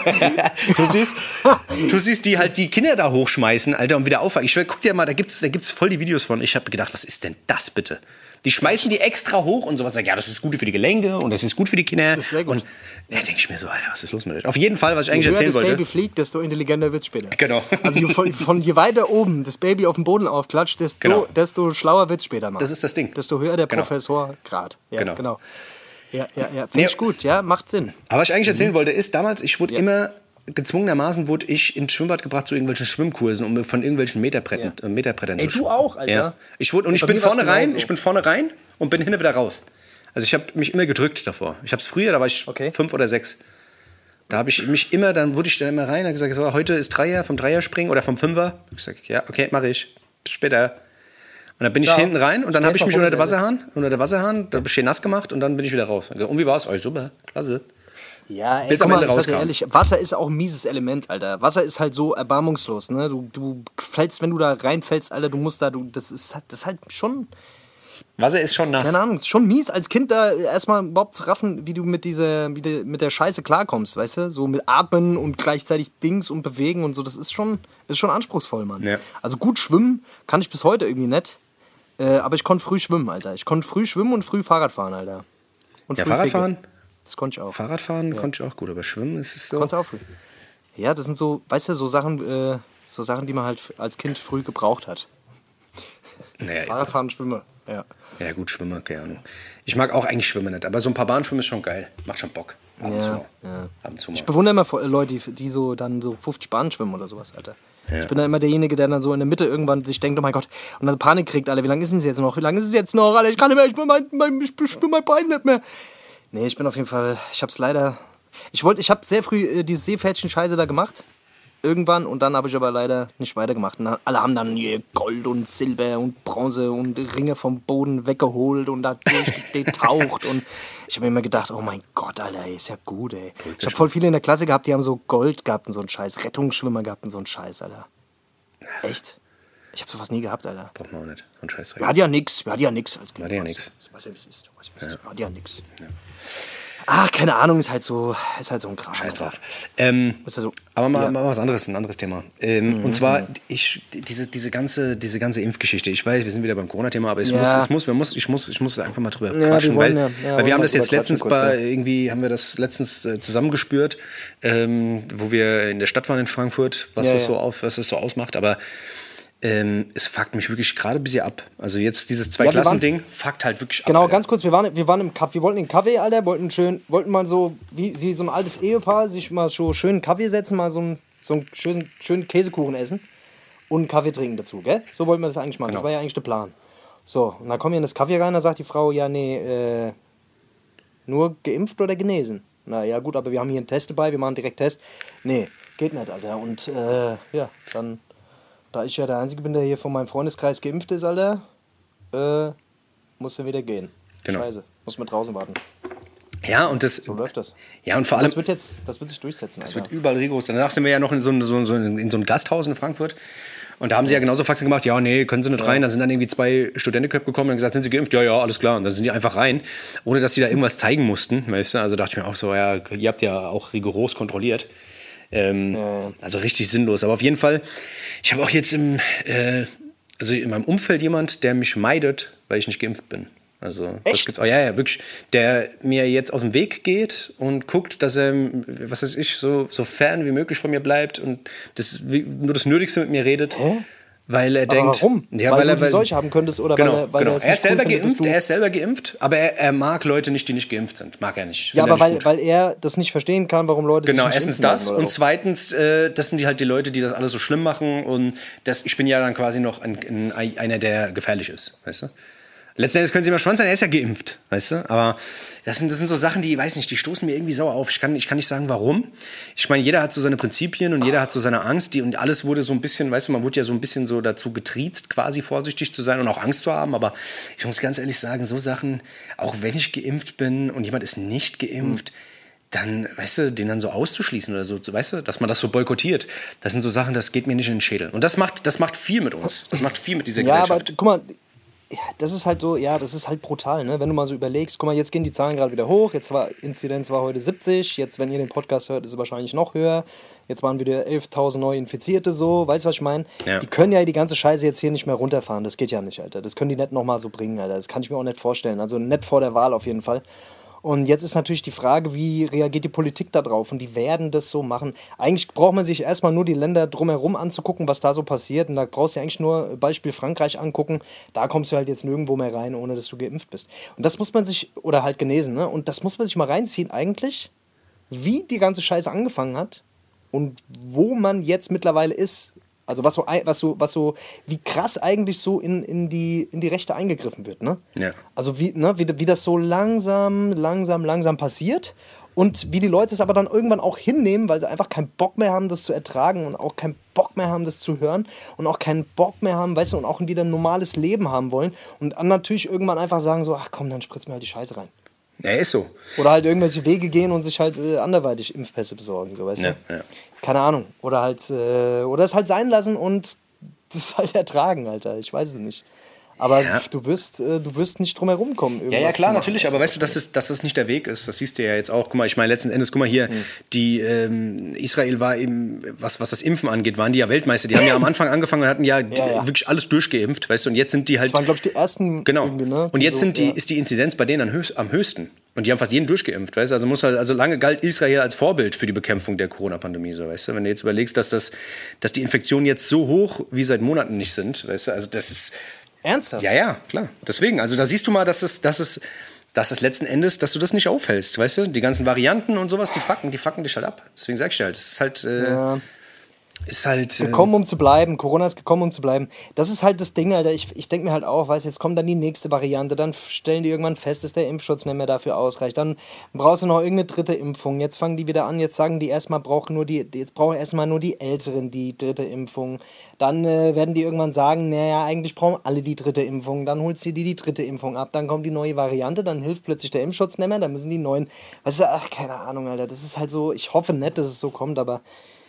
Speaker 4: du, siehst, du siehst die halt die Kinder da hochschmeißen, Alter, und wieder auffangen. Ich schwör, guck dir mal, da gibt's, da gibt's voll die Videos von. Ich habe gedacht, was ist denn das bitte? Die schmeißen die extra hoch und sowas. Sagen, ja, das ist gut für die Gelenke und das ist gut für die Kinder.
Speaker 3: Das ist sehr gut.
Speaker 4: Und da denke ich mir so, Alter, was ist los mit euch? Auf jeden Fall, was ich eigentlich
Speaker 3: Je höher
Speaker 4: erzählen
Speaker 3: das
Speaker 4: wollte.
Speaker 3: Baby fliegt, desto intelligenter wird es später.
Speaker 4: Genau.
Speaker 3: Also je, von, von je weiter oben das Baby auf den Boden aufklatscht, desto,
Speaker 4: Genau.
Speaker 3: desto schlauer wird es später mal.
Speaker 4: Das ist das Ding.
Speaker 3: Desto höher der
Speaker 4: Genau.
Speaker 3: Professorgrad. Ja,
Speaker 4: Genau.
Speaker 3: genau. Ja, ja, ja. Finde
Speaker 4: Nee.
Speaker 3: ich gut, ja, macht Sinn.
Speaker 4: Aber was ich eigentlich
Speaker 3: Mhm.
Speaker 4: erzählen wollte, ist, damals, ich wurde immer, gezwungenermaßen wurde ich ins Schwimmbad gebracht zu irgendwelchen Schwimmkursen, um von irgendwelchen Meterbrettern,
Speaker 3: Ja.
Speaker 4: äh, Meterbrettern
Speaker 3: Ey,
Speaker 4: zu
Speaker 3: du
Speaker 4: schwimmen.
Speaker 3: auch, Alter.
Speaker 4: Ja. Ich wurde, und ich
Speaker 3: Bei
Speaker 4: bin
Speaker 3: mir war's
Speaker 4: vorne rein,
Speaker 3: genauso.
Speaker 4: ich bin vorne rein und bin hinten wieder raus. Also ich habe mich immer gedrückt davor. Ich habe es früher, da war ich
Speaker 3: Okay.
Speaker 4: fünf oder sechs. Da habe ich mich immer, dann wurde ich da immer rein und gesagt, so, heute ist Dreier, vom Dreier springen oder vom Fünfer. Ich sag, ja, okay, mache ich. Bis später. Und dann bin ich
Speaker 3: Ja.
Speaker 4: hinten rein und dann habe ich
Speaker 3: Erst
Speaker 4: mich
Speaker 3: mal
Speaker 4: unter der
Speaker 3: Bundeswehr.
Speaker 4: Wasserhahn, unter der Wasserhahn, da habe ich schön nass gemacht und dann bin ich wieder raus. Und wie war's? Oh, super, klasse.
Speaker 3: Ja, ey,
Speaker 4: Bis
Speaker 3: guck
Speaker 4: am
Speaker 3: mal,
Speaker 4: Ende
Speaker 3: ich sag dir
Speaker 4: rauskam.
Speaker 3: ehrlich, Wasser ist auch ein mieses Element, Alter. Wasser ist halt so erbarmungslos, ne? Du, du fällst, wenn du da reinfällst, Alter, du musst da, du, das ist, das ist halt schon,
Speaker 4: Wasser ist schon nass.
Speaker 3: keine Ahnung, ist schon mies als Kind da erstmal überhaupt zu raffen, wie du mit dieser, wie de, mit der Scheiße klarkommst, weißt du? So mit Atmen und gleichzeitig Dings und Bewegen und so, das ist schon, ist schon anspruchsvoll, Mann.
Speaker 4: Ja.
Speaker 3: Also gut schwimmen kann ich bis heute irgendwie nicht, äh, aber ich konnte früh schwimmen, Alter. Ich konnte früh schwimmen und früh Fahrrad fahren, Alter. Und
Speaker 4: Ja,
Speaker 3: früh
Speaker 4: Fahrradfahren?
Speaker 3: Fege. Das konnte ich auch.
Speaker 4: Fahrradfahren konnte ich auch gut, aber Schwimmen ist es so.
Speaker 3: Konntest du auch früh. Ja, das sind so, weißt du, so Sachen, äh, so Sachen, die man halt als Kind früh gebraucht hat.
Speaker 4: Naja,
Speaker 3: Fahrradfahren, Schwimmen, ja.
Speaker 4: ja gut, Schwimmen, keine Ahnung. Ich mag auch eigentlich Schwimmen nicht, aber so ein paar Bahnschwimmen ist schon geil. Macht schon Bock. Ab und zu
Speaker 3: Ja,
Speaker 4: mal.
Speaker 3: ja.
Speaker 4: Ab und zu mal.
Speaker 3: Ich bewundere immer vor- Leute, die, die so dann so fünfzig Bahnen schwimmen oder sowas, Alter.
Speaker 4: Ja.
Speaker 3: Ich bin dann immer derjenige, der dann so in der Mitte irgendwann sich denkt, oh mein Gott, und dann Panik kriegt, Alter, wie lange ist es jetzt noch? Wie lange ist es jetzt noch, Alter? Ich kann nicht mehr, ich spüre mein, mein, ich spür mein Bein nicht mehr. Nee, ich bin auf jeden Fall, ich hab's leider, ich wollte, ich hab sehr früh äh, dieses Seepferdchen-Scheiße da gemacht. Irgendwann und dann habe ich aber leider nicht weitergemacht. Und dann, alle haben dann hier Gold und Silber und Bronze und Ringe vom Boden weggeholt und da durchgetaucht. Und ich habe mir immer gedacht, oh mein Gott, Alter, ey, ist ja gut, ey. Ich habe voll viele in der Klasse gehabt, die haben so Gold gehabt und so einen Scheiß, Rettungsschwimmer gehabt und so einen Scheiß, Alter. Echt? Ich habe sowas nie gehabt, Alter.
Speaker 4: Braucht man auch nicht. So ein Scheißdreck.
Speaker 3: Wir hatten ja nix, wir hatten ja nix als Kind.
Speaker 4: Wir hatten ja
Speaker 3: Weißt
Speaker 4: nix.
Speaker 3: du, weißt ja, wie es ist. Du weißt, wie es ist. Wir hatten ja nix. Ach, keine Ahnung, ist halt so, ist halt so ein Kram.
Speaker 4: Scheiß
Speaker 3: Alter.
Speaker 4: drauf. Ähm,
Speaker 3: Ist ja so.
Speaker 4: aber mal,
Speaker 3: Ja.
Speaker 4: mal was anderes, ein anderes Thema. Ähm, Und zwar, ich, diese, diese, ganze, diese ganze Impfgeschichte. Ich weiß, wir sind wieder beim Corona-Thema, aber es
Speaker 3: Ja.
Speaker 4: muss, es muss, wir muss, ich, muss, ich muss einfach mal drüber
Speaker 3: Ja,
Speaker 4: quatschen,
Speaker 3: wir wollen
Speaker 4: weil,
Speaker 3: ja- ja,
Speaker 4: weil
Speaker 3: wollen
Speaker 4: wir haben
Speaker 3: mal
Speaker 4: das jetzt
Speaker 3: drüber
Speaker 4: letztens
Speaker 3: quatschen kurz,
Speaker 4: bei, irgendwie haben wir das letztens äh, zusammengespürt, ähm, wo wir in der Stadt waren in Frankfurt, was,
Speaker 3: Ja,
Speaker 4: das,
Speaker 3: ja.
Speaker 4: So auf, was das so ausmacht, aber ähm, es fuckt mich wirklich gerade ein bisschen ab. Also jetzt dieses
Speaker 3: wir waren-
Speaker 4: Zwei-Klassen-Ding fuckt halt wirklich ab.
Speaker 3: Genau,
Speaker 4: Alter.
Speaker 3: ganz kurz, wir waren, wir waren im Kaffee, wir wollten in den Kaffee, Alter, wollten schön, wollten mal so, wie, wie so ein altes Ehepaar, sich mal so schön einen Kaffee setzen, mal so einen, so einen schönen, schönen Käsekuchen essen und einen Kaffee trinken dazu, gell? So wollten wir das eigentlich machen, das
Speaker 4: Genau.
Speaker 3: war ja eigentlich der Plan. So, und dann kommen wir in das Kaffee rein, da sagt die Frau, ja, nee, äh, nur geimpft oder genesen? Na ja, gut, aber wir haben hier einen Test dabei, wir machen direkt Test. Nee, geht nicht, Alter. Und äh, ja, dann, da ich ja der Einzige bin, der hier von meinem Freundeskreis geimpft ist, Alter, äh, muss er wieder gehen.
Speaker 4: Genau.
Speaker 3: Scheiße, muss man draußen warten.
Speaker 4: Ja, und das.
Speaker 3: So läuft das.
Speaker 4: Ja, und vor allem.
Speaker 3: Das wird jetzt, das wird sich durchsetzen.
Speaker 4: Das
Speaker 3: Alter.
Speaker 4: wird überall rigoros. Danach sind wir ja noch in so ein, so, so, in so ein Gasthaus in Frankfurt. Und da haben sie ja genauso Faxen gemacht, ja, nee, können sie nicht rein. Dann sind dann irgendwie zwei Studentenköpfe gekommen und gesagt, sind sie geimpft? Ja, ja, alles klar. Und dann sind die einfach rein, ohne dass die da irgendwas zeigen mussten, weißt du. Also dachte ich mir auch so, ja, ihr habt ja auch rigoros kontrolliert. Ähm, ja, ja. Also richtig sinnlos. Aber auf jeden Fall, ich habe auch jetzt im, äh, also in meinem Umfeld jemand, der mich meidet, weil ich nicht geimpft bin. Also, das gibt's auch. Ja, ja, wirklich. Der mir jetzt aus dem Weg geht und guckt, dass er, was weiß ich, so, so fern wie möglich von mir bleibt und das, nur das Nötigste mit mir redet.
Speaker 3: Hä?
Speaker 4: Weil er
Speaker 3: aber
Speaker 4: denkt.
Speaker 3: Warum?
Speaker 4: Ja,
Speaker 3: weil,
Speaker 4: weil
Speaker 3: du
Speaker 4: er
Speaker 3: die
Speaker 4: weil,
Speaker 3: Seuche haben könntest oder
Speaker 4: genau,
Speaker 3: weil er, weil
Speaker 4: genau.
Speaker 3: er es
Speaker 4: Er ist selber
Speaker 3: cool findet,
Speaker 4: geimpft,
Speaker 3: du
Speaker 4: er ist selber geimpft, aber er, er mag Leute nicht, die nicht geimpft sind. Mag er nicht.
Speaker 3: Ja,
Speaker 4: Findet
Speaker 3: aber
Speaker 4: er nicht
Speaker 3: weil,
Speaker 4: gut.
Speaker 3: weil er das nicht verstehen kann, warum Leute
Speaker 4: Genau,
Speaker 3: sich nicht
Speaker 4: erstens
Speaker 3: impfen
Speaker 4: das
Speaker 3: lassen, oder
Speaker 4: und
Speaker 3: so.
Speaker 4: zweitens, äh, das sind die halt die Leute, die das alles so schlimm machen und das, ich bin ja dann quasi noch ein, ein, einer, der gefährlich ist, weißt du? Letzten Endes können sie immer schwanz sein, er ist ja geimpft, weißt du? Aber das sind, das sind so Sachen, die, weiß nicht, die stoßen mir irgendwie sauer auf. Ich kann, ich kann nicht sagen, warum. Ich meine, jeder hat so seine Prinzipien und jeder hat so seine Angst. Die, und alles wurde so ein bisschen, weißt du, man wurde ja so ein bisschen so dazu getriezt, quasi vorsichtig zu sein und auch Angst zu haben. Aber ich muss ganz ehrlich sagen, so Sachen, auch wenn ich geimpft bin und jemand ist nicht geimpft, mhm. dann, weißt du, den dann so auszuschließen oder so, weißt du, dass man das so boykottiert, das sind so Sachen, das geht mir nicht in den Schädel. Und das macht, das macht viel mit uns. Das macht viel mit dieser
Speaker 3: ja,
Speaker 4: Gesellschaft.
Speaker 3: aber guck mal, ja, das ist halt so, ja, das ist halt brutal, ne? Wenn du mal so überlegst, guck mal, jetzt gehen die Zahlen gerade wieder hoch, jetzt war Inzidenz war heute siebzig, jetzt, wenn ihr den Podcast hört, ist es wahrscheinlich noch höher, jetzt waren wieder elftausend neue Infizierte so, weißt du, was ich meine?
Speaker 4: Ja.
Speaker 3: Die können ja die ganze Scheiße jetzt hier nicht mehr runterfahren, das geht ja nicht, Alter, das können die nicht nochmal so bringen, Alter, das kann ich mir auch nicht vorstellen, also nicht vor der Wahl auf jeden Fall. Und jetzt ist natürlich die Frage, wie reagiert die Politik da drauf? Und die werden das so machen. Eigentlich braucht man sich erstmal nur die Länder drumherum anzugucken, was da so passiert. Und da brauchst du ja eigentlich nur Beispiel Frankreich angucken. Da kommst du halt jetzt nirgendwo mehr rein, ohne dass du geimpft bist. Und das muss man sich, oder halt genesen, ne? Und das muss man sich mal reinziehen eigentlich, wie die ganze Scheiße angefangen hat und wo man jetzt mittlerweile ist. Also was so, was so, was so, wie krass eigentlich so in, in, die, in die Rechte eingegriffen wird, ne?
Speaker 4: Ja.
Speaker 3: Also wie, ne, wie, wie das so langsam, langsam, langsam passiert und wie die Leute es aber dann irgendwann auch hinnehmen, weil sie einfach keinen Bock mehr haben, das zu ertragen und auch keinen Bock mehr haben, das zu hören und auch keinen Bock mehr haben, weißt du, und auch wieder ein normales Leben haben wollen und dann natürlich irgendwann einfach sagen so, ach komm, dann spritz mir halt die Scheiße rein.
Speaker 4: Ja, ist so.
Speaker 3: Oder halt irgendwelche Wege gehen und sich halt äh, anderweitig Impfpässe besorgen, so, weißt
Speaker 4: Ja,
Speaker 3: du?
Speaker 4: ja.
Speaker 3: Keine Ahnung. Oder halt, äh, oder es halt sein lassen und das halt ertragen, Alter. Ich weiß es nicht. Aber
Speaker 4: Ja.
Speaker 3: du wirst, äh, du wirst nicht drum herum kommen.
Speaker 4: Ja,
Speaker 3: irgendwas
Speaker 4: ja, klar,
Speaker 3: zu machen.
Speaker 4: natürlich, aber weißt du, dass das, dass das nicht der Weg ist, das siehst du ja jetzt auch. Guck mal, ich meine, letzten Endes, guck mal hier,
Speaker 3: Mhm.
Speaker 4: die, ähm, Israel war eben, was, was das Impfen angeht, waren die ja Weltmeister. Die haben ja am Anfang angefangen und hatten ja,
Speaker 3: Ja, ja.
Speaker 4: wirklich alles durchgeimpft, weißt du, und jetzt sind die halt.
Speaker 3: Das waren, glaube ich, die ersten.
Speaker 4: Genau.
Speaker 3: irgendwie, ne?
Speaker 4: Und
Speaker 3: die
Speaker 4: jetzt
Speaker 3: so,
Speaker 4: sind die,
Speaker 3: ja.
Speaker 4: ist die Inzidenz bei denen am, höchst, am höchsten. Und die haben fast jeden durchgeimpft, weißt du? Also, muss halt, also lange galt Israel als Vorbild für die Bekämpfung der Corona-Pandemie, so, weißt du? Wenn du jetzt überlegst, dass, das, dass die Infektionen jetzt so hoch wie seit Monaten nicht sind, weißt du? Also das ist...
Speaker 3: Ernsthaft?
Speaker 4: Ja, ja, klar. Deswegen, also da siehst du mal, dass es, dass es, dass es letzten Endes, dass du das nicht aufhältst, weißt du? Die ganzen Varianten und sowas, die fucken, die fucken dich halt ab. Deswegen sag ich dir halt, es ist halt... Äh,
Speaker 3: Ja.
Speaker 4: Ist halt. Äh,
Speaker 3: Gekommen, um zu bleiben. Corona ist gekommen, um zu bleiben. Das ist halt das Ding, Alter. Ich, ich denke mir halt auch, weißt, jetzt kommt dann die nächste Variante. Dann stellen die irgendwann fest, dass der Impfschutz nicht mehr dafür ausreicht. Dann brauchst du noch irgendeine dritte Impfung. Jetzt fangen die wieder an. Jetzt sagen die erstmal, brauchen nur die, jetzt brauchen erstmal nur die Älteren die dritte Impfung. Dann äh, werden die irgendwann sagen, naja, eigentlich brauchen alle die dritte Impfung. Dann holst du dir die dritte Impfung ab. Dann kommt die neue Variante. Dann hilft plötzlich der Impfschutz nicht mehr. Dann müssen die neuen. Weißt du, ach, keine Ahnung, Alter. Das ist halt so. Ich hoffe nicht, dass es so kommt, aber.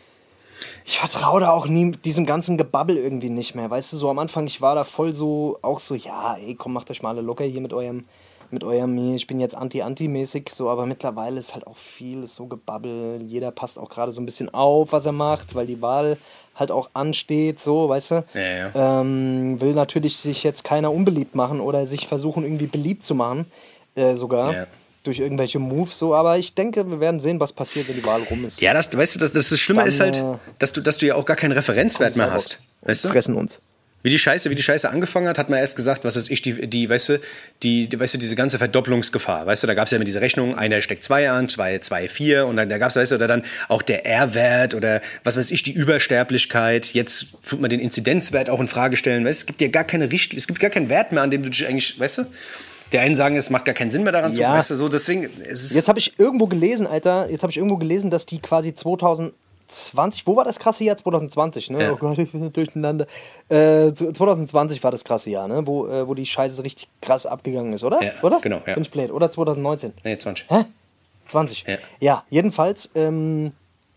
Speaker 3: Ich vertraue da auch nie diesem ganzen Gebabbel irgendwie nicht mehr. Weißt du, so am Anfang, ich war da voll so, auch so, ja, ey, komm, macht euch mal alle locker hier mit eurem, mit eurem, ich bin jetzt anti-anti-mäßig, so, aber mittlerweile ist halt auch viel so Gebabbel. Jeder passt auch gerade so ein bisschen auf, was er macht, weil die Wahl halt auch ansteht, so, weißt du.
Speaker 4: Ja, ja.
Speaker 3: Ähm, will natürlich sich jetzt keiner unbeliebt machen oder sich versuchen, irgendwie beliebt zu machen, äh, sogar.
Speaker 4: Ja.
Speaker 3: Durch irgendwelche Moves, so, aber ich denke, wir werden sehen, was passiert, wenn die Wahl rum ist.
Speaker 4: Ja, das, weißt du, das, das, das Schlimme
Speaker 3: Dann,
Speaker 4: ist halt,
Speaker 3: äh,
Speaker 4: dass du, dass du ja auch gar keinen Referenzwert mehr hast. Weißt du?
Speaker 3: Fressen uns.
Speaker 4: Wie die Scheiße, wie die Scheiße angefangen hat, hat man erst gesagt, was weiß ich, die, die, weißt du, die, die, weißt du, diese ganze Verdopplungsgefahr, weißt du, da gab es ja immer diese Rechnung, einer steckt zwei an, zwei, zwei, vier und dann, da gab es, weißt du, oder dann auch der R-Wert oder was weiß ich, die Übersterblichkeit, jetzt tut man den Inzidenzwert auch in Frage stellen, weißt du, es gibt ja gar keine Richt, es gibt gar keinen Wert mehr, an dem du dich eigentlich, weißt du, der einen sagen, es macht gar keinen Sinn mehr daran
Speaker 3: Ja.
Speaker 4: zu, weißt du, so, deswegen, es ist,
Speaker 3: Jetzt habe ich irgendwo gelesen, Alter, jetzt habe ich irgendwo gelesen, dass die quasi zwanzig zwanzig, wo war das krasse Jahr? zwanzig zwanzig, ne?
Speaker 4: Ja.
Speaker 3: Oh Gott, ich bin durcheinander. Äh, zwanzig zwanzig war das krasse Jahr, ne? Wo, äh, wo die Scheiße richtig krass abgegangen ist, oder?
Speaker 4: Ja,
Speaker 3: oder?
Speaker 4: genau, ja.
Speaker 3: Bin ich blöd. Oder zwanzig neunzehn.
Speaker 4: nee, zwanzig.
Speaker 3: Hä? zwanzig.
Speaker 4: Ja,
Speaker 3: ja jedenfalls ähm,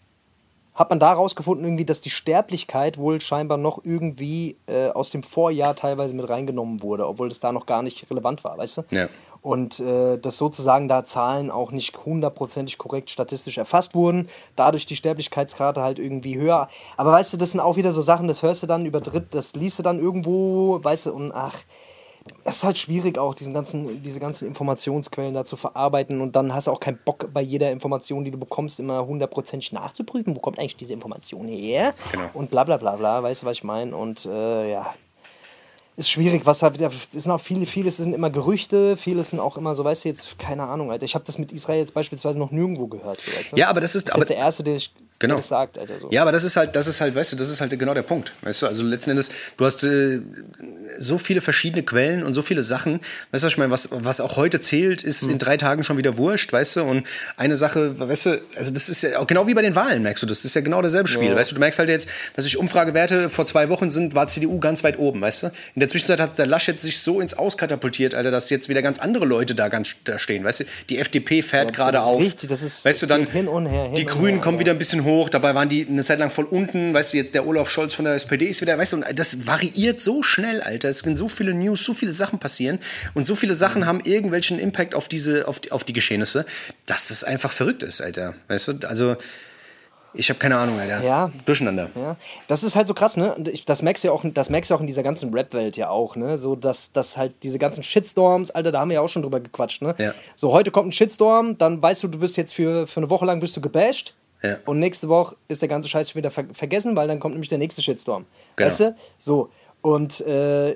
Speaker 3: hat man da rausgefunden, irgendwie, dass die Sterblichkeit wohl scheinbar noch irgendwie äh, aus dem Vorjahr teilweise mit reingenommen wurde, obwohl das da noch gar nicht relevant war, weißt du?
Speaker 4: Ja.
Speaker 3: Und äh, dass sozusagen da Zahlen auch nicht hundertprozentig korrekt statistisch erfasst wurden, dadurch die Sterblichkeitsrate halt irgendwie höher. Aber weißt du, das sind auch wieder so Sachen, das hörst du dann über Dritt, das liest du dann irgendwo, weißt du, und ach, es ist halt schwierig auch, diesen ganzen, diese ganzen Informationsquellen da zu verarbeiten und dann hast du auch keinen Bock, bei jeder Information, die du bekommst, immer hundertprozentig nachzuprüfen, wo kommt eigentlich diese Information her?
Speaker 4: Genau.
Speaker 3: Und bla bla bla bla, weißt du, was ich meine? Und äh, ja, ist schwierig, was halt, es sind auch viele, vieles sind immer Gerüchte, vieles sind auch immer so, weißt du, jetzt, keine Ahnung, Alter, ich habe das mit Israel jetzt beispielsweise noch nirgendwo gehört, so, weißt du?
Speaker 4: Ja, aber das ist,
Speaker 3: das ist
Speaker 4: aber,
Speaker 3: jetzt der Erste, der, ich,
Speaker 4: genau.
Speaker 3: der das sagt, Alter, so.
Speaker 4: Ja, aber das ist halt, das ist halt, weißt du, das ist halt genau der Punkt, weißt du, also letzten Endes, du hast äh, so viele verschiedene Quellen und so viele Sachen, weißt du, was ich meine, was, was auch heute zählt, ist hm. in drei Tagen schon wieder wurscht, weißt du, und eine Sache, weißt du, also das ist ja auch genau wie bei den Wahlen, merkst du, das ist ja genau dasselbe Spiel, ja. Weißt du, du merkst halt jetzt, was ich Umfragewerte vor zwei Wochen sind, war C D U ganz weit oben, weißt du, in der Zwischenzeit hat der Laschet sich so ins Auskatapultiert, Alter, dass jetzt wieder ganz andere Leute da ganz da stehen, weißt du, die F D P fährt ja, gerade auf,
Speaker 3: richtig, das ist
Speaker 4: weißt du, dann
Speaker 3: hin und her, hin
Speaker 4: die
Speaker 3: und
Speaker 4: Grünen
Speaker 3: her,
Speaker 4: kommen
Speaker 3: ja.
Speaker 4: wieder ein bisschen hoch, dabei waren die eine Zeit lang voll unten, weißt du, jetzt der Olaf Scholz von der S P D ist wieder, weißt du, und das variiert so schnell, Alter, es sind so viele News, so viele Sachen passieren und so viele Sachen mhm. haben irgendwelchen Impact auf diese, auf die, auf die Geschehnisse, dass das einfach verrückt ist, Alter, weißt du, also ich habe keine Ahnung, Alter.
Speaker 3: Ja.
Speaker 4: Durcheinander.
Speaker 3: Ja. Das ist halt so krass, ne? Und ich, das merkst du ja auch, das merkst du auch in dieser ganzen Rap-Welt ja auch, ne? So, dass, dass halt diese ganzen Shitstorms, Alter, da haben wir ja auch schon drüber gequatscht, ne?
Speaker 4: Ja.
Speaker 3: So, heute kommt ein Shitstorm, dann weißt du, du wirst jetzt für, für eine Woche lang wirst du gebasht.
Speaker 4: Ja.
Speaker 3: Und nächste Woche ist der ganze Scheiß schon wieder ver- vergessen, weil dann kommt nämlich der nächste Shitstorm.
Speaker 4: Genau.
Speaker 3: Weißt du? So. Und äh,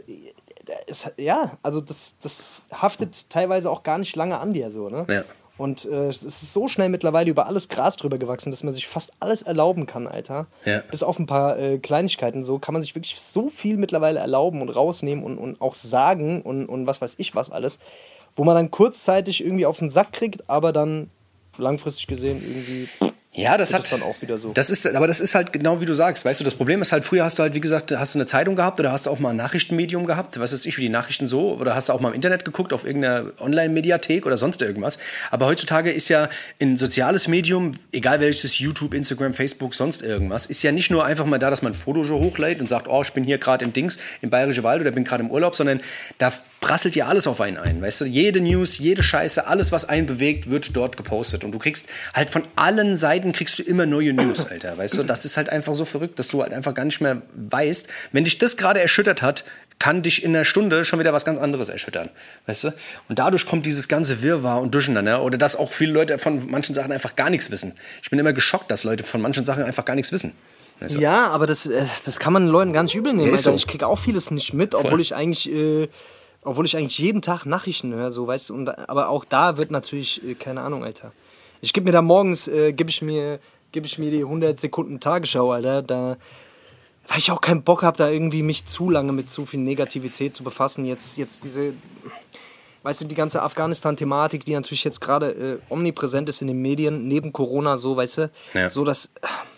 Speaker 3: es, ja, also das, das haftet teilweise auch gar nicht lange an dir, so, ne?
Speaker 4: Ja.
Speaker 3: Und äh, es ist so schnell mittlerweile über alles Gras drüber gewachsen, dass man sich fast alles erlauben kann, Alter.
Speaker 4: Ja.
Speaker 3: Bis auf ein paar äh, Kleinigkeiten so kann man sich wirklich so viel mittlerweile erlauben und rausnehmen und, und auch sagen und, und was weiß ich was alles, wo man dann kurzzeitig irgendwie auf den Sack kriegt, aber dann langfristig gesehen irgendwie...
Speaker 4: Ja, das
Speaker 3: hat
Speaker 4: hat
Speaker 3: dann auch wieder so.
Speaker 4: Das ist, aber das ist halt genau wie du sagst, weißt du, das Problem ist halt, früher hast du halt, wie gesagt, hast du eine Zeitung gehabt oder hast du auch mal ein Nachrichtenmedium gehabt, was weiß ich, wie die Nachrichten so, oder hast du auch mal im Internet geguckt, auf irgendeiner Online-Mediathek oder sonst irgendwas. Aber heutzutage ist ja ein soziales Medium, egal welches, YouTube, Instagram, Facebook, sonst irgendwas, ist ja nicht nur einfach mal da, dass man ein Foto so hochlädt und sagt, oh, ich bin hier gerade im Dings, im Bayerischen Wald oder bin gerade im Urlaub, sondern da prasselt ja alles auf einen ein, weißt du, jede News, jede Scheiße, alles, was einen bewegt, wird dort gepostet und du kriegst halt von allen Seiten kriegst du immer neue News, Alter, weißt du, das ist halt einfach so verrückt, dass du halt einfach gar nicht mehr weißt, wenn dich das gerade erschüttert hat, kann dich in einer Stunde schon wieder was ganz anderes erschüttern, weißt du, und dadurch kommt dieses ganze Wirrwarr und Durcheinander oder dass auch viele Leute von manchen Sachen einfach gar nichts wissen. Ich bin immer geschockt, dass Leute von manchen Sachen einfach gar nichts wissen. Weißt du?
Speaker 3: Ja, aber das, das kann man den Leuten gar nicht übel nehmen,
Speaker 4: Ja,
Speaker 3: Alter.
Speaker 4: so.
Speaker 3: Ich kriege auch vieles nicht mit,
Speaker 4: Voll.
Speaker 3: obwohl ich eigentlich... Äh, Obwohl ich eigentlich jeden Tag Nachrichten höre, so, weißt du, und, aber auch da wird natürlich, äh, keine Ahnung, Alter. Ich gebe mir da morgens, äh, gebe ich mir, gebe ich mir die hundert Sekunden Tagesschau, Alter, da, weil ich auch keinen Bock habe, da irgendwie mich zu lange mit zu viel Negativität zu befassen. Jetzt, jetzt diese, weißt du, die ganze Afghanistan-Thematik, die natürlich jetzt gerade äh, omnipräsent ist in den Medien, neben Corona, so, weißt du,
Speaker 4: Ja.
Speaker 3: so, dass...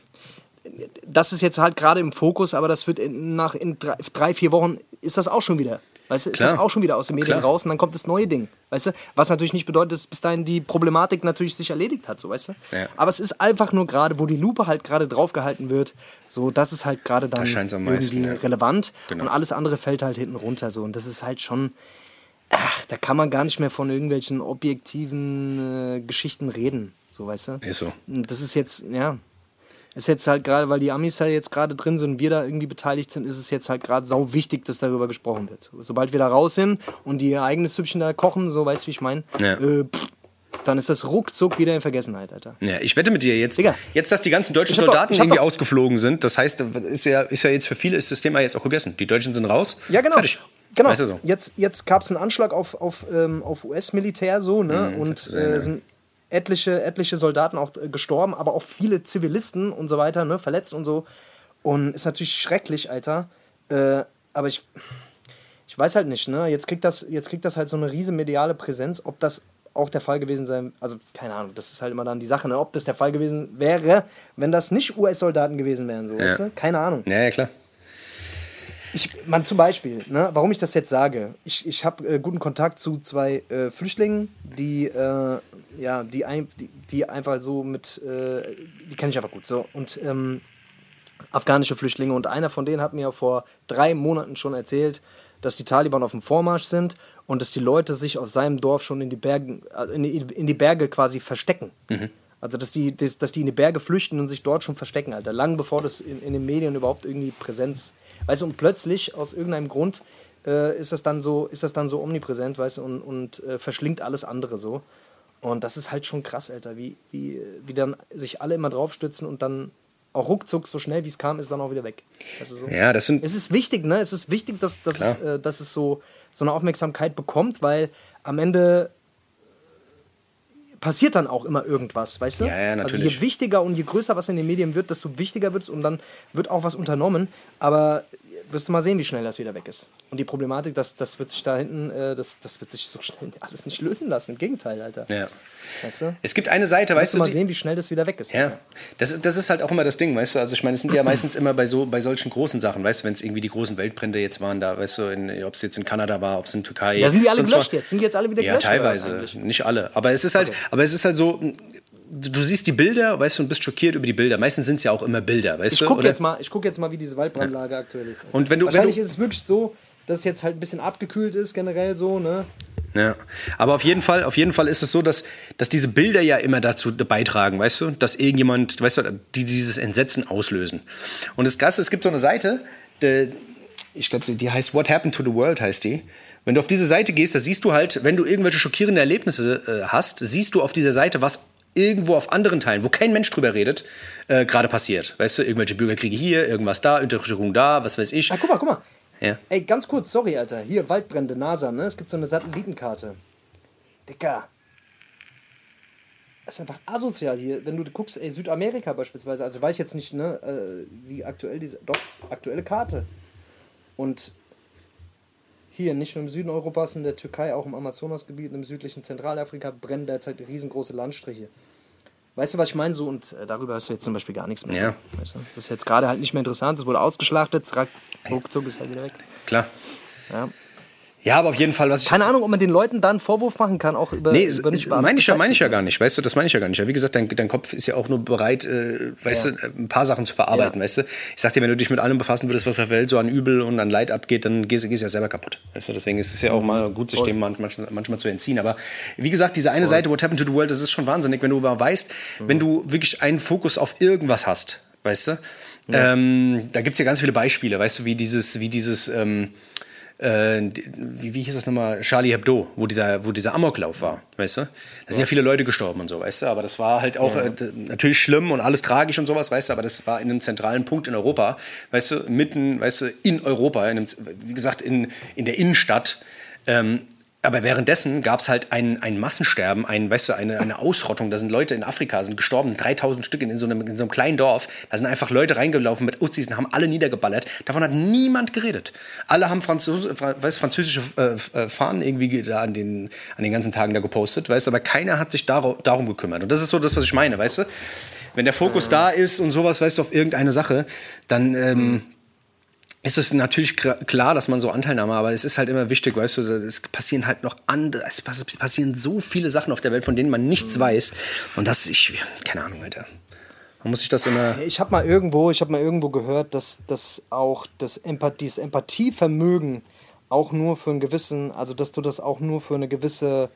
Speaker 3: Das ist jetzt halt gerade im Fokus, aber das wird in, nach in drei, drei, vier Wochen ist das auch schon wieder. Weißt du, ist
Speaker 4: Klar.
Speaker 3: das auch schon wieder aus den Medien
Speaker 4: Klar.
Speaker 3: raus und dann kommt das neue Ding. Weißt du, was natürlich nicht bedeutet, dass bis dahin die Problematik natürlich sich erledigt hat, so, weißt du.
Speaker 4: Ja.
Speaker 3: Aber es ist einfach nur gerade, wo die Lupe halt gerade drauf gehalten wird, so, das ist halt gerade dann
Speaker 4: scheint's am meisten,
Speaker 3: irgendwie
Speaker 4: ja.
Speaker 3: relevant
Speaker 4: Genau.
Speaker 3: und alles andere fällt halt hinten runter, so. Und das ist halt schon, ach, da kann man gar nicht mehr von irgendwelchen objektiven äh, Geschichten reden, so, weißt du.
Speaker 4: Ist so.
Speaker 3: Und das ist jetzt, ja, ist jetzt halt gerade, weil die Amis halt jetzt gerade drin sind und wir da irgendwie beteiligt sind, ist es jetzt halt gerade sau wichtig, dass darüber gesprochen wird. Sobald wir da raus sind und die ihr eigenes Süppchen da kochen, so, weißt du, wie ich meine,
Speaker 4: Ja.
Speaker 3: äh, pff, dann ist das ruckzuck wieder in Vergessenheit, Alter.
Speaker 4: Ja, ich wette mit dir jetzt,
Speaker 3: Digga.
Speaker 4: jetzt, dass die ganzen deutschen
Speaker 3: Ich hab doch-
Speaker 4: Soldaten
Speaker 3: ich hab
Speaker 4: irgendwie
Speaker 3: doch-
Speaker 4: ausgeflogen sind, das heißt, ist ja, ist ja jetzt für viele ist das Thema jetzt auch gegessen. Die Deutschen sind raus,
Speaker 3: Ja, genau.
Speaker 4: fertig.
Speaker 3: Genau.
Speaker 4: Weißt du so.
Speaker 3: Jetzt, jetzt gab es einen Anschlag auf, auf, ähm, auf U S-Militär, so, ne?
Speaker 4: Mhm,
Speaker 3: und
Speaker 4: das ist eine-
Speaker 3: äh, sind etliche, etliche Soldaten auch äh, gestorben, aber auch viele Zivilisten und so weiter, ne? Verletzt und so. Und ist natürlich schrecklich, Alter. Äh, aber ich, ich weiß halt nicht, ne? Jetzt kriegt das, jetzt kriegt das halt so eine riesen mediale Präsenz, ob das auch der Fall gewesen sein, also keine Ahnung, das ist halt immer dann die Sache, ne? Ob das der Fall gewesen wäre, wenn das nicht U S-Soldaten gewesen wären, so,
Speaker 4: Ja.
Speaker 3: weißt du? Keine Ahnung.
Speaker 4: Ja, ja, klar.
Speaker 3: Ich, man, zum Beispiel, ne, warum ich das jetzt sage, ich, ich habe äh, guten Kontakt zu zwei äh, Flüchtlingen, die äh, ja, die, ein, die, die einfach so mit, äh, die kenne ich einfach gut. So. Und ähm, afghanische Flüchtlinge. Und einer von denen hat mir vor drei Monaten schon erzählt, dass die Taliban auf dem Vormarsch sind und dass die Leute sich aus seinem Dorf schon in die Berge, in die, in die Berge quasi verstecken. Mhm. Also dass die, dass, dass die in die Berge flüchten und sich dort schon verstecken, Alter. Lang bevor das in, in den Medien überhaupt irgendwie Präsenz... Weißt du, und plötzlich, aus irgendeinem Grund, äh, ist, das dann so, ist das dann so omnipräsent, weißt du, und, und äh, verschlingt alles andere so. Und das ist halt schon krass, Alter, wie, wie, wie dann sich alle immer draufstützen und dann auch ruckzuck, so schnell wie es kam, ist dann auch wieder weg. Weißt du, so.
Speaker 4: Ja, das sind...
Speaker 3: Es ist wichtig, ne? Es ist wichtig, dass, dass, es, äh, dass es so, so eine Aufmerksamkeit bekommt, weil am Ende passiert dann auch immer irgendwas, weißt du?
Speaker 4: Ja, ja, natürlich.
Speaker 3: Also je wichtiger und je größer was in den Medien wird, desto wichtiger wird es und dann wird auch was unternommen. Aber wirst du mal sehen, wie schnell das wieder weg ist. Und die Problematik, das, das wird sich da hinten, äh, das, das wird sich so schnell alles nicht lösen lassen. Im Gegenteil, Alter.
Speaker 4: Ja.
Speaker 3: Weißt du?
Speaker 4: Es gibt eine Seite, weißt du...
Speaker 3: mal sehen, wie schnell das wieder weg ist.
Speaker 4: Ja, das, das ist halt auch immer das Ding, weißt du, also ich meine, es sind ja meistens immer bei so bei solchen großen Sachen, weißt du, wenn es irgendwie die großen Weltbrände jetzt waren, da, weißt du, ob es jetzt in Kanada war, ob es in Türkei...
Speaker 3: Ja, sind die alle gelöscht jetzt? Sind die jetzt alle wieder gelöscht?
Speaker 4: Ja, teilweise, nicht alle, aber es ist halt, okay. aber es ist halt so... Du siehst die Bilder, weißt du, und bist schockiert über die Bilder. Meistens sind es ja auch immer Bilder, weißt
Speaker 3: ich
Speaker 4: du?
Speaker 3: Guck jetzt mal, ich gucke jetzt mal, wie diese Waldbrandlage ja. aktuell ist.
Speaker 4: Und wenn du,
Speaker 3: Wahrscheinlich
Speaker 4: wenn du,
Speaker 3: ist es wirklich so, dass es jetzt halt ein bisschen abgekühlt ist, generell so, ne?
Speaker 4: Ja, aber auf jeden Fall, auf jeden Fall ist es so, dass, dass diese Bilder ja immer dazu beitragen, weißt du, dass irgendjemand, weißt du, die dieses Entsetzen auslösen. Und das Ganze, es gibt so eine Seite, die, ich glaube, die heißt What Happened to the World, heißt die. Wenn du auf diese Seite gehst, da siehst du halt, wenn du irgendwelche schockierende Erlebnisse äh, hast, siehst du auf dieser Seite, was irgendwo auf anderen Teilen, wo kein Mensch drüber redet, äh, gerade passiert. Weißt du, irgendwelche Bürgerkriege hier, irgendwas da, Unterdrückung da, was weiß ich.
Speaker 3: Ah, guck mal, guck mal.
Speaker 4: Ja.
Speaker 3: Ey, ganz kurz, sorry, Alter. Hier, Waldbrände, NASA, ne? Es gibt so eine Satellitenkarte. Dicker. Das ist einfach asozial hier. Wenn du guckst, ey, Südamerika beispielsweise, also weiß ich jetzt nicht, ne, äh, wie aktuell diese, doch, aktuelle Karte. Und hier, nicht nur im Süden Europas, in der Türkei, auch im Amazonasgebiet, im südlichen Zentralafrika brennen derzeit riesengroße Landstriche. Weißt du, was ich meine? So, und äh, darüber hast du jetzt zum Beispiel gar nichts mehr.
Speaker 4: Ja.
Speaker 3: So, weißt du? Das ist jetzt gerade halt nicht mehr interessant. Es wurde ausgeschlachtet, ruckzuck ist halt wieder weg.
Speaker 4: Klar.
Speaker 3: Ja.
Speaker 4: Ja, aber auf jeden Fall, was ich...
Speaker 3: Keine Ahnung, ob man den Leuten da einen Vorwurf machen kann, auch über...
Speaker 4: Nee,
Speaker 3: über
Speaker 4: ich, meine ich, ja, mein ich ja gar nicht, weißt du, das meine ich ja gar nicht. Ja, wie gesagt, dein, dein Kopf ist ja auch nur bereit, äh, weißt
Speaker 3: ja.
Speaker 4: du, ein paar Sachen zu verarbeiten, ja. weißt du. Ich sag dir, wenn du dich mit allem befassen würdest, was auf der Welt so an Übel und an Leid abgeht, dann gehst du ja selber kaputt, weißt du. Deswegen ist es ja auch mal gut, sich dem manchmal, manchmal zu entziehen. Aber wie gesagt, diese eine Voll. Seite, What Happened to the World, das ist schon wahnsinnig, wenn du aber weißt, mhm. wenn du wirklich einen Fokus auf irgendwas hast, weißt du. Ja. Ähm, da gibt es ja ganz viele Beispiele, weißt du, wie dieses, wie dieses... Ähm, Äh, wie, wie hieß das nochmal? Charlie Hebdo, wo dieser, wo dieser Amoklauf war, weißt du? Da sind ja. ja viele Leute gestorben und so, weißt du? Aber das war halt auch ja. äh, natürlich schlimm und alles tragisch und sowas, weißt du? Aber das war in einem zentralen Punkt in Europa, weißt du? Mitten, weißt du, in Europa, in einem, wie gesagt, in, in der Innenstadt. Ähm, aber währenddessen gab es halt ein, ein Massensterben, ein, weißt du, eine, eine Ausrottung. Da sind Leute in Afrika, sind gestorben, dreitausend Stück in so, einem, in so einem kleinen Dorf. Da sind einfach Leute reingelaufen mit Uzis und haben alle niedergeballert. Davon hat niemand geredet. Alle haben Französ, weißt, französische äh, Fahnen irgendwie da an den, an den ganzen Tagen da gepostet, weißt du, aber keiner hat sich dar- darum gekümmert. Und das ist so das, was ich meine, weißt du. Wenn der Fokus mhm. da ist und sowas, weißt du, auf irgendeine Sache, dann... Ähm, mhm. ist es natürlich klar, dass man so Anteilnahme, aber es ist halt immer wichtig, weißt du, es passieren halt noch andere, es passieren so viele Sachen auf der Welt, von denen man nichts mhm. weiß. Und das, ich, keine Ahnung, Alter. Man muss sich das immer...
Speaker 3: Ich habe mal irgendwo, ich habe mal irgendwo gehört, dass, dass auch das, Empathie, das Empathievermögen auch nur für einen gewissen, also dass du das auch nur für eine gewisse...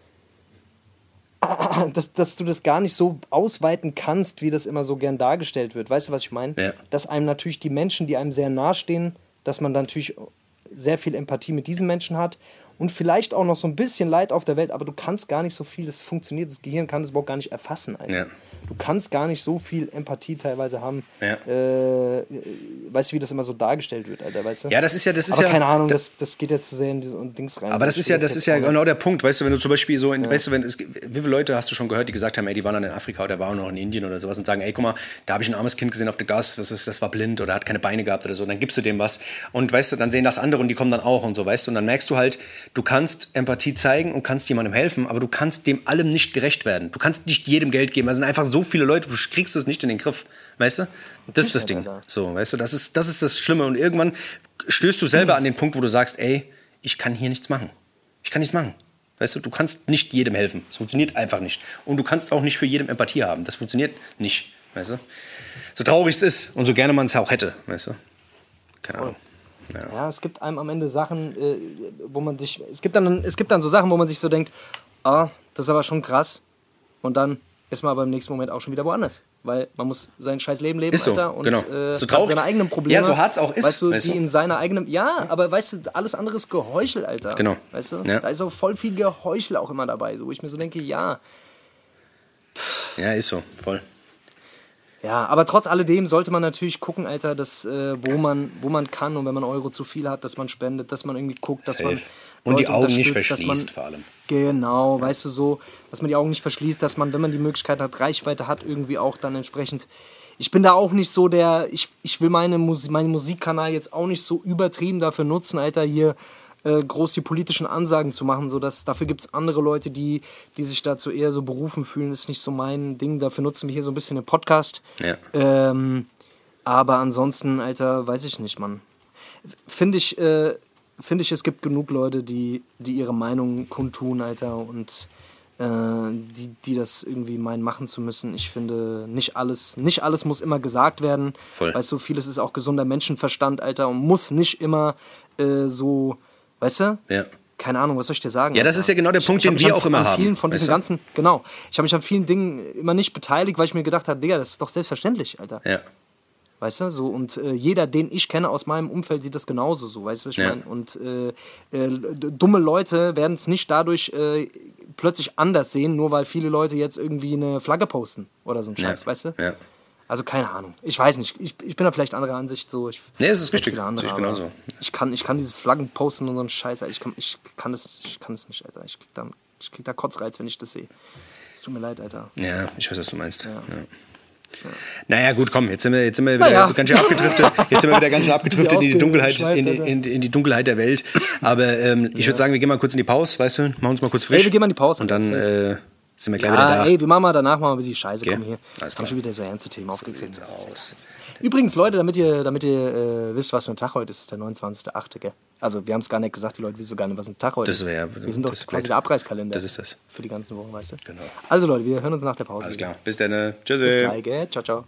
Speaker 3: Dass, dass du das gar nicht so ausweiten kannst, wie das immer so gern dargestellt wird. Weißt du, was ich meine?
Speaker 4: Ja.
Speaker 3: Dass einem natürlich die Menschen, die einem sehr nahe stehen, dass man dann natürlich sehr viel Empathie mit diesen Menschen hat und vielleicht auch noch so ein bisschen Leid auf der Welt, aber du kannst gar nicht so viel, das funktioniert, das Gehirn kann das überhaupt gar nicht erfassen. Alter. Ja. Du kannst gar nicht so viel Empathie teilweise haben,
Speaker 4: ja.
Speaker 3: äh, weißt du, wie das immer so dargestellt wird, Alter, weißt du?
Speaker 4: Ja, das ist ja, das ist
Speaker 3: aber
Speaker 4: ja...
Speaker 3: keine Ahnung,
Speaker 4: das,
Speaker 3: das, das geht jetzt zu sehr in diese Dings rein.
Speaker 4: Aber das, das ist ja, das ist ja genau der Punkt, weißt du, wenn du zum Beispiel so, in,
Speaker 3: ja.
Speaker 4: weißt du, wenn es, wie viele Leute hast du schon gehört, die gesagt haben, ey, die waren dann in Afrika oder waren noch in Indien oder sowas und sagen, ey, guck mal, da habe ich ein armes Kind gesehen auf der Gas, das, ist, das war blind oder hat keine Beine gehabt oder so, und dann gibst du dem was und weißt du, dann sehen das andere und die kommen dann auch und so, weißt du, und dann merkst du halt, du kannst Empathie zeigen und kannst jemandem helfen, aber du kannst dem allem nicht gerecht werden. Du kannst nicht jedem Geld geben, es sind einfach so viele Leute, du kriegst es nicht in den Griff, weißt du? Das ist das Ding. So, weißt du, das ist, das ist das Schlimme. Und irgendwann stößt du selber an den Punkt, wo du sagst, ey, ich kann hier nichts machen. Ich kann nichts machen. Weißt du, du kannst nicht jedem helfen. Das funktioniert einfach nicht. Und du kannst auch nicht für jedem Empathie haben. Das funktioniert nicht, weißt du. So traurig es ist und so gerne man es auch hätte, weißt du. Keine Ahnung.
Speaker 3: Ja. ja, es gibt einem am Ende Sachen, äh, wo man sich, es gibt dann, es gibt dann so Sachen, wo man sich so denkt, ah, das ist aber schon krass. Und dann ist man aber im nächsten Moment auch schon wieder woanders. Weil man muss sein scheiß Leben leben,
Speaker 4: ist so,
Speaker 3: Alter, und
Speaker 4: genau.
Speaker 3: äh,
Speaker 4: so
Speaker 3: hat seine eigenen Probleme.
Speaker 4: Ja, so hart es auch ist.
Speaker 3: Weißt du,
Speaker 4: weißt
Speaker 3: die
Speaker 4: du?
Speaker 3: in seiner eigenen, ja, aber weißt du, alles andere ist Geheuchel, Alter.
Speaker 4: Genau.
Speaker 3: Weißt du,
Speaker 4: ja.
Speaker 3: da ist auch voll viel Geheuchel auch immer dabei, so, wo ich mir so denke, ja.
Speaker 4: Ja, ist so, voll.
Speaker 3: Ja, aber trotz alledem sollte man natürlich gucken, Alter, dass, äh, wo, man, wo man kann und wenn man Euro zu viel hat, dass man spendet, dass man irgendwie guckt, dass
Speaker 4: Safe.
Speaker 3: man
Speaker 4: und die
Speaker 3: Leute
Speaker 4: Augen nicht
Speaker 3: unterstützt, dass
Speaker 4: verschließt,
Speaker 3: man,
Speaker 4: vor allem.
Speaker 3: Genau, ja. Weißt du, so, dass man die Augen nicht verschließt, dass man, wenn man die Möglichkeit hat, Reichweite hat, irgendwie auch dann entsprechend. Ich bin da auch nicht so der, ich, ich will meine Mus- meinen Musikkanal jetzt auch nicht so übertrieben dafür nutzen, Alter, hier äh, groß die politischen Ansagen zu machen, so dass, dafür gibt es andere Leute, die, die sich dazu eher so berufen fühlen, ist nicht so mein Ding, dafür nutzen wir hier so ein bisschen den Podcast.
Speaker 4: Ja.
Speaker 3: Ähm, aber ansonsten, Alter, weiß ich nicht, Mann. Finde ich, äh, finde ich, es gibt genug Leute, die, die ihre Meinung kundtun, Alter, und äh, die, die das irgendwie meinen, machen zu müssen. Ich finde, nicht alles, nicht alles muss immer gesagt werden.
Speaker 4: Voll.
Speaker 3: Weißt du, vieles ist auch gesunder Menschenverstand, Alter, und muss nicht immer äh, so, weißt du?
Speaker 4: Ja.
Speaker 3: Keine Ahnung, was soll ich dir sagen?
Speaker 4: Ja, das
Speaker 3: Alter?
Speaker 4: ist ja genau der
Speaker 3: Ich-
Speaker 4: Punkt,
Speaker 3: ich hab
Speaker 4: den
Speaker 3: mich
Speaker 4: wir
Speaker 3: an-
Speaker 4: auch immer
Speaker 3: an
Speaker 4: haben,
Speaker 3: vielen von
Speaker 4: weißt
Speaker 3: diesen
Speaker 4: du?
Speaker 3: ganzen, genau. Ich habe mich an vielen Dingen immer nicht beteiligt, weil ich mir gedacht habe, Digga, das ist doch selbstverständlich, Alter.
Speaker 4: Ja.
Speaker 3: Weißt du, so, und äh, jeder, den ich kenne aus meinem Umfeld, sieht das genauso so, weißt du, was ich
Speaker 4: Ja.
Speaker 3: meine? Und äh, äh, d- dumme Leute werden es nicht dadurch äh, plötzlich anders sehen, nur weil viele Leute jetzt irgendwie eine Flagge posten oder so ein Scheiß,
Speaker 4: Ja.
Speaker 3: weißt du?
Speaker 4: Ja.
Speaker 3: Also keine Ahnung, ich weiß nicht, ich, ich bin da vielleicht anderer Ansicht, so. Ich,
Speaker 4: Nee, es ist
Speaker 3: gibt
Speaker 4: richtig,
Speaker 3: viele andere,
Speaker 4: sehe ich
Speaker 3: aber
Speaker 4: genauso.
Speaker 3: Ich kann, ich kann diese Flaggen posten und so einen Scheiß, Alter. Ich kann, ich kann das, ich kann das nicht, Alter. Ich krieg da, ich krieg da Kotzreiz, wenn ich das sehe. Es tut mir leid, Alter.
Speaker 4: Ja, ich weiß, was du meinst.
Speaker 3: Ja.
Speaker 4: Ja. Naja, gut, komm, jetzt sind wir, jetzt sind wir wieder
Speaker 3: Naja.
Speaker 4: ganz schön abgedriftet. Jetzt sind wir wieder ganz schön abgedriftet in die Dunkelheit,
Speaker 3: ausgeschweift,
Speaker 4: in,
Speaker 3: Alter.
Speaker 4: in, in die Dunkelheit der Welt. Aber ähm, ich würde sagen, wir gehen mal kurz in die Pause, weißt du? Machen uns mal kurz frisch.
Speaker 3: Ey, wir gehen mal in die Pause,
Speaker 4: Und dann
Speaker 3: Alter,
Speaker 4: äh, sind wir gleich
Speaker 3: Ja,
Speaker 4: wieder da.
Speaker 3: ey, wir machen mal danach mal ein bisschen Scheiße.
Speaker 4: Okay.
Speaker 3: Komm hier.
Speaker 4: Alles
Speaker 3: Haben
Speaker 4: klar.
Speaker 3: schon wieder so ernste Themen aufgegriffen.
Speaker 4: sieht's aus.
Speaker 3: Übrigens, Leute, damit ihr, damit ihr äh, wisst, was für ein Tag heute ist, ist der neunundzwanzigster achte, gell? Also, wir haben es gar nicht gesagt, die Leute wissen gar nicht, was ein Tag heute
Speaker 4: Das
Speaker 3: ist.
Speaker 4: wär-
Speaker 3: wir sind doch
Speaker 4: das ist
Speaker 3: quasi
Speaker 4: blöd.
Speaker 3: der Abreißkalender.
Speaker 4: Das ist das.
Speaker 3: Für die ganzen Wochen, weißt du?
Speaker 4: Genau.
Speaker 3: Also, Leute, wir hören uns nach der Pause.
Speaker 4: Alles
Speaker 3: wieder.
Speaker 4: klar. Bis dann. äh, Tschüssi.
Speaker 3: Bis gleich, gell? Ciao, ciao.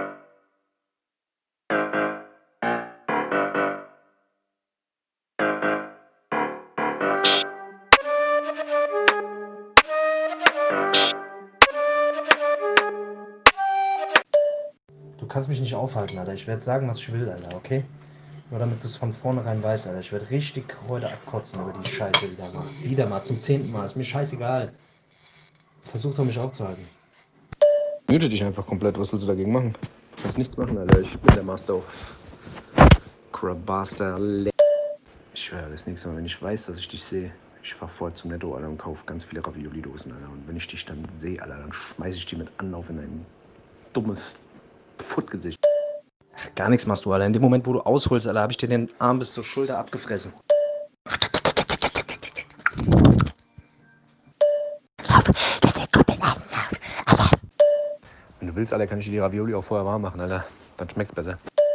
Speaker 3: Du kannst mich nicht aufhalten, Alter. Ich werde sagen, was ich will, Alter, okay? Nur damit du es von vornherein weißt, Alter. Ich werde richtig heute abkotzen über die Scheiße wieder mal. Wieder mal, zum zehnten Mal. Ist mir scheißegal. Versuch doch, mich aufzuhalten.
Speaker 4: Mute dich einfach komplett. Was willst du dagegen machen? Du kannst nichts machen, Alter. Ich bin der Master of Crabaster. Ich schwöre, das nächste Mal, wenn ich weiß, dass ich dich sehe, ich fahr vorher zum Netto, Alter, und kaufe ganz viele Ravioli-Dosen, Alter. Und wenn ich dich dann sehe, Alter, dann schmeiße ich die mit Anlauf in ein dummes Futtgesicht.
Speaker 3: Ach, gar nichts machst du, Alter. In dem Moment, wo du ausholst, Alter, habe ich dir den Arm bis zur Schulter abgefressen.
Speaker 4: Wenn du willst, Alter, kann ich dir die Ravioli auch vorher warm machen, Alter. Dann schmeckt's besser.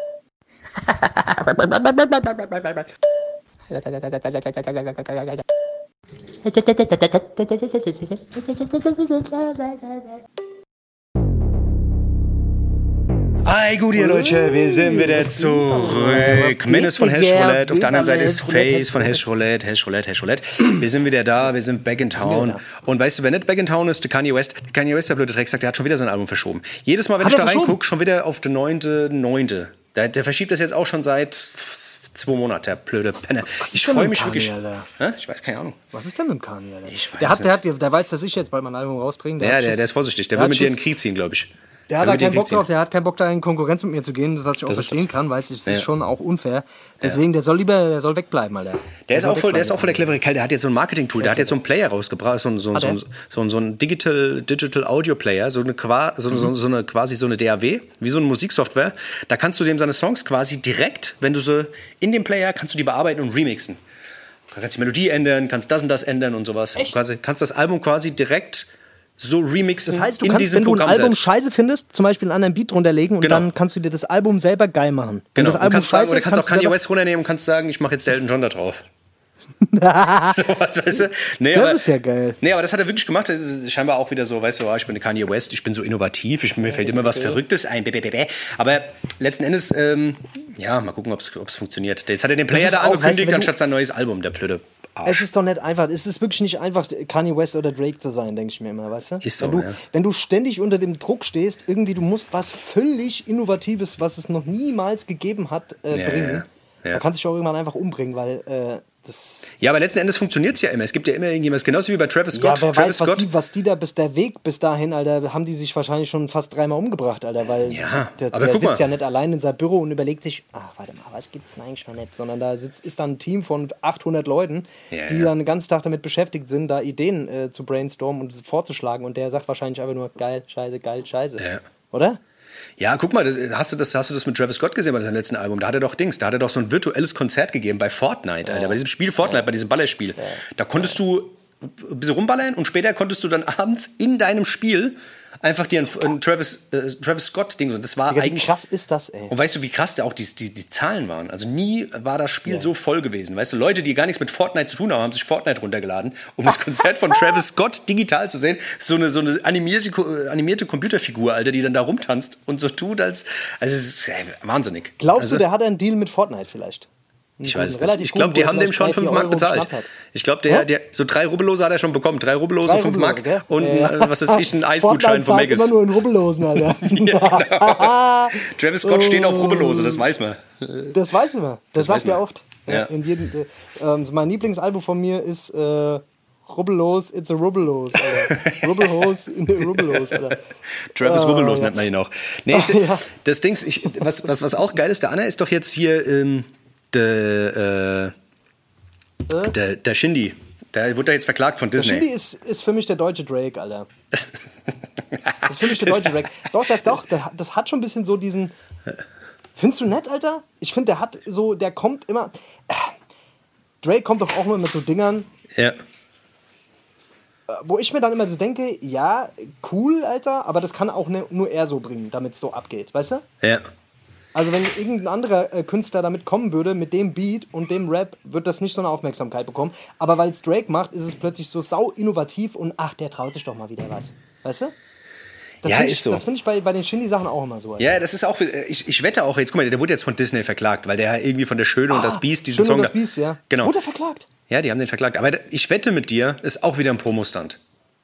Speaker 4: Hi, gut, ihr Leute, wir sind wieder zurück. Menes von Hash Roulette, auf der anderen Seite ist Face von Hash Roulette, Hash Roulette, Hash Roulette. Wir sind wieder da, wir sind back in town. Und weißt du, wer nicht back in town ist, der Kanye West. Der Kanye West, der blöde Drecksack, der hat schon wieder sein Album verschoben. Jedes Mal, wenn
Speaker 3: Hat
Speaker 4: ich
Speaker 3: er
Speaker 4: da
Speaker 3: verschoben?
Speaker 4: reingucke, schon wieder auf den neunten neunten Der, der verschiebt das jetzt auch schon seit zwei Monaten, der blöde Penner.
Speaker 3: Was ist
Speaker 4: Ich
Speaker 3: denn
Speaker 4: freue
Speaker 3: mit
Speaker 4: mich
Speaker 3: Kanye,
Speaker 4: wirklich.
Speaker 3: Alter?
Speaker 4: Hä? Ich weiß, keine Ahnung.
Speaker 3: Was ist denn mit dem Kanye, Alter?
Speaker 4: Ich weiß
Speaker 3: der, hat, der,
Speaker 4: nicht.
Speaker 3: hat, der weiß, dass ich jetzt bald mein Album rausbringe. Der
Speaker 4: Ja,
Speaker 3: hat
Speaker 4: der,
Speaker 3: Schiss.
Speaker 4: der ist vorsichtig. Der
Speaker 3: Der
Speaker 4: will
Speaker 3: hat
Speaker 4: mit dir in
Speaker 3: Schiss.
Speaker 4: den Krieg ziehen, glaube ich.
Speaker 3: Der hat
Speaker 4: will
Speaker 3: da
Speaker 4: mit dir in
Speaker 3: keinen
Speaker 4: den
Speaker 3: Bock
Speaker 4: Krieg
Speaker 3: drauf,
Speaker 4: ziehen.
Speaker 3: der hat keinen Bock, da in Konkurrenz mit mir zu gehen, was ich auch
Speaker 4: Das ist
Speaker 3: verstehen
Speaker 4: das.
Speaker 3: kann, weiß ich, das
Speaker 4: Ja.
Speaker 3: ist schon auch unfair. Deswegen, der soll lieber, der soll wegbleiben, Alter.
Speaker 4: Der ist,
Speaker 3: soll
Speaker 4: auch voll, der ist auch voll der
Speaker 3: wegbleiben.
Speaker 4: clevere Kerl. Der hat jetzt so ein Marketing-Tool. Der hat jetzt so einen Player rausgebracht, so ein, so ein,
Speaker 3: Hat
Speaker 4: so
Speaker 3: er?
Speaker 4: ein, so ein, so ein Digital, Digital Audio Player, so eine, qua- so, so, so eine quasi so eine D A W, wie so eine Musiksoftware. Da kannst du dem seine Songs quasi direkt, wenn du sie in dem Player, kannst du die bearbeiten und remixen. Du kannst die Melodie ändern, kannst das und das ändern und sowas.
Speaker 3: Echt?
Speaker 4: Quasi, kannst das Album quasi direkt so remixen
Speaker 3: Das heißt, du
Speaker 4: in
Speaker 3: kannst,
Speaker 4: diesem
Speaker 3: wenn du ein
Speaker 4: Programm
Speaker 3: Album
Speaker 4: selbst.
Speaker 3: scheiße findest, zum Beispiel einen anderen Beat drunter legen und
Speaker 4: Genau.
Speaker 3: dann kannst du dir das Album selber geil machen. Wenn
Speaker 4: Genau.
Speaker 3: das
Speaker 4: Du
Speaker 3: Album
Speaker 4: kannst sagen,
Speaker 3: scheiße
Speaker 4: oder
Speaker 3: ist,
Speaker 4: kannst auch
Speaker 3: du
Speaker 4: Kanye
Speaker 3: selber-
Speaker 4: West runternehmen und kannst sagen, ich mache jetzt Elton John da drauf. so, was, weißt du? nee,
Speaker 3: Das
Speaker 4: aber,
Speaker 3: ist ja geil.
Speaker 4: Nee, aber das hat er wirklich gemacht. Scheinbar auch wieder so, weißt du, oh, ich bin Kanye West, ich bin so innovativ, ich, mir fällt immer was Verrücktes ein. Aber letzten Endes, ähm, ja, mal gucken, ob es funktioniert. Jetzt hat er den Player da
Speaker 3: auch,
Speaker 4: angekündigt,
Speaker 3: weißt du,
Speaker 4: anstatt sein neues Album, der blöde Arsch.
Speaker 3: Es ist doch nicht einfach, es ist wirklich nicht einfach, Kanye West oder Drake zu sein, denke ich mir immer, weißt du?
Speaker 4: Ist so,
Speaker 3: wenn du,
Speaker 4: ja.
Speaker 3: wenn du ständig unter dem Druck stehst, irgendwie, du musst was völlig Innovatives, was es noch niemals gegeben hat, äh,
Speaker 4: Ja,
Speaker 3: bringen.
Speaker 4: ja, ja.
Speaker 3: Da kannst du dich auch irgendwann einfach umbringen, weil äh, das...
Speaker 4: Ja, aber letzten Endes funktioniert es ja immer. Es gibt ja immer irgendjemand, genauso wie bei Travis Scott.
Speaker 3: Ja, wer
Speaker 4: Travis
Speaker 3: weiß, was
Speaker 4: Scott,
Speaker 3: die, was die da bis der Weg bis dahin, Alter, haben die sich wahrscheinlich schon fast dreimal umgebracht, Alter, weil
Speaker 4: Ja,
Speaker 3: der,
Speaker 4: aber
Speaker 3: der
Speaker 4: guck
Speaker 3: sitzt
Speaker 4: mal.
Speaker 3: ja nicht allein in seinem Büro und überlegt sich, ach, warte mal, was gibt's denn eigentlich noch nicht, sondern da sitzt, ist dann ein Team von achthundert Leuten,
Speaker 4: Ja,
Speaker 3: die
Speaker 4: ja.
Speaker 3: dann den ganzen Tag damit beschäftigt sind, da Ideen äh, zu brainstormen und vorzuschlagen und der sagt wahrscheinlich einfach nur, geil, scheiße, geil, scheiße,
Speaker 4: Ja.
Speaker 3: oder?
Speaker 4: Ja, guck mal, das, hast, du das, hast du das mit Travis Scott gesehen bei seinem letzten Album? Da hat er doch Dings, da hat er doch so ein virtuelles Konzert gegeben bei Fortnite, Alter. Bei diesem Spiel Fortnite, bei diesem Ballerspiel. Da konntest du ein bisschen rumballern und später konntest du dann abends in deinem Spiel einfach dir ein, ein Travis, äh, Travis Scott-Ding. Und das war
Speaker 3: Digga, wie
Speaker 4: eigentlich.
Speaker 3: krass ist das, ey?
Speaker 4: Und weißt du, wie krass da auch die, die, die Zahlen waren? Also nie war das Spiel so voll gewesen. Weißt du, Leute, die gar nichts mit Fortnite zu tun haben, haben sich Fortnite runtergeladen, um das Konzert von Travis Scott digital zu sehen. So eine, so eine animierte, animierte Computerfigur, Alter, die dann da rumtanzt und so tut, als. Also, es ist äh, wahnsinnig.
Speaker 3: Glaubst
Speaker 4: also,
Speaker 3: du, der hat einen Deal mit Fortnite vielleicht?
Speaker 4: Ich weiß es
Speaker 3: Relativ
Speaker 4: nicht. Ich
Speaker 3: gut,
Speaker 4: glaube,
Speaker 3: wo
Speaker 4: die
Speaker 3: er
Speaker 4: haben dem
Speaker 3: vielleicht
Speaker 4: schon
Speaker 3: drei,
Speaker 4: fünf
Speaker 3: vier
Speaker 4: Mark
Speaker 3: Euro
Speaker 4: bezahlt.
Speaker 3: geschnappt hat.
Speaker 4: Ich glaube, der,
Speaker 3: Hä?
Speaker 4: der, so drei Rubbellose hat er schon bekommen. Drei Rubbellose,
Speaker 3: Drei
Speaker 4: fünf
Speaker 3: Rubbellose,
Speaker 4: Mark
Speaker 3: gell?
Speaker 4: und
Speaker 3: Ja.
Speaker 4: äh, was weiß ich, ein Eisgutschein
Speaker 3: Fortnite
Speaker 4: von
Speaker 3: zahlt
Speaker 4: Megas.
Speaker 3: immer nur in Rubbellosen, Alter.
Speaker 4: Travis Scott steht auf Rubbellose, das weiß man.
Speaker 3: Das weiß man. Das,
Speaker 4: weiß
Speaker 3: sagt er
Speaker 4: man.
Speaker 3: oft.
Speaker 4: Ja.
Speaker 3: In jedem, äh, ähm, mein Lieblingsalbum von mir ist äh, Rubbellos, It's a Rubbellos, Alter. Rubbellos, in der Rubbellos, Alter.
Speaker 4: Travis
Speaker 3: Ah,
Speaker 4: Rubbellos
Speaker 3: ja.
Speaker 4: nennt man ihn auch. Nee, ich,
Speaker 3: Ja.
Speaker 4: das Ding, ich, was, was, was auch geil ist, der Anna ist doch jetzt hier ähm, der, äh,
Speaker 3: Äh?
Speaker 4: der, der Shindy. Der wurde da jetzt verklagt von Disney.
Speaker 3: Shindy ist, ist für mich der deutsche Drake, Alter. Das ist für mich der deutsche Drake. Doch, der, doch der, das hat schon ein bisschen so diesen... Findest du nett, Alter? Ich finde, der hat so, der kommt immer... Drake kommt doch auch immer mit so Dingern,
Speaker 4: Ja.
Speaker 3: wo ich mir dann immer so denke, ja, cool, Alter, aber das kann auch ne, nur er so bringen, damit es so abgeht, weißt du?
Speaker 4: Ja.
Speaker 3: Also wenn irgendein anderer äh, Künstler damit kommen würde, mit dem Beat und dem Rap, wird das nicht so eine Aufmerksamkeit bekommen. Aber weil es Drake macht, ist es plötzlich so sau innovativ und ach, der traut sich doch mal wieder was. Weißt du? Das
Speaker 4: Ja,
Speaker 3: find
Speaker 4: ist
Speaker 3: ich,
Speaker 4: so.
Speaker 3: Das finde ich bei, bei den Shindy-Sachen auch immer so. Alter.
Speaker 4: Ja, das ist auch, ich, ich wette auch, jetzt guck mal, der wurde jetzt von Disney verklagt, weil der irgendwie von der Schöne und das Biest diesen
Speaker 3: Ah, Schön
Speaker 4: Song
Speaker 3: und das
Speaker 4: da-
Speaker 3: Biest, ja.
Speaker 4: Genau.
Speaker 3: Wurde er verklagt?
Speaker 4: Ja, die haben den verklagt. Aber ich wette mit dir, ist auch wieder ein Promostand.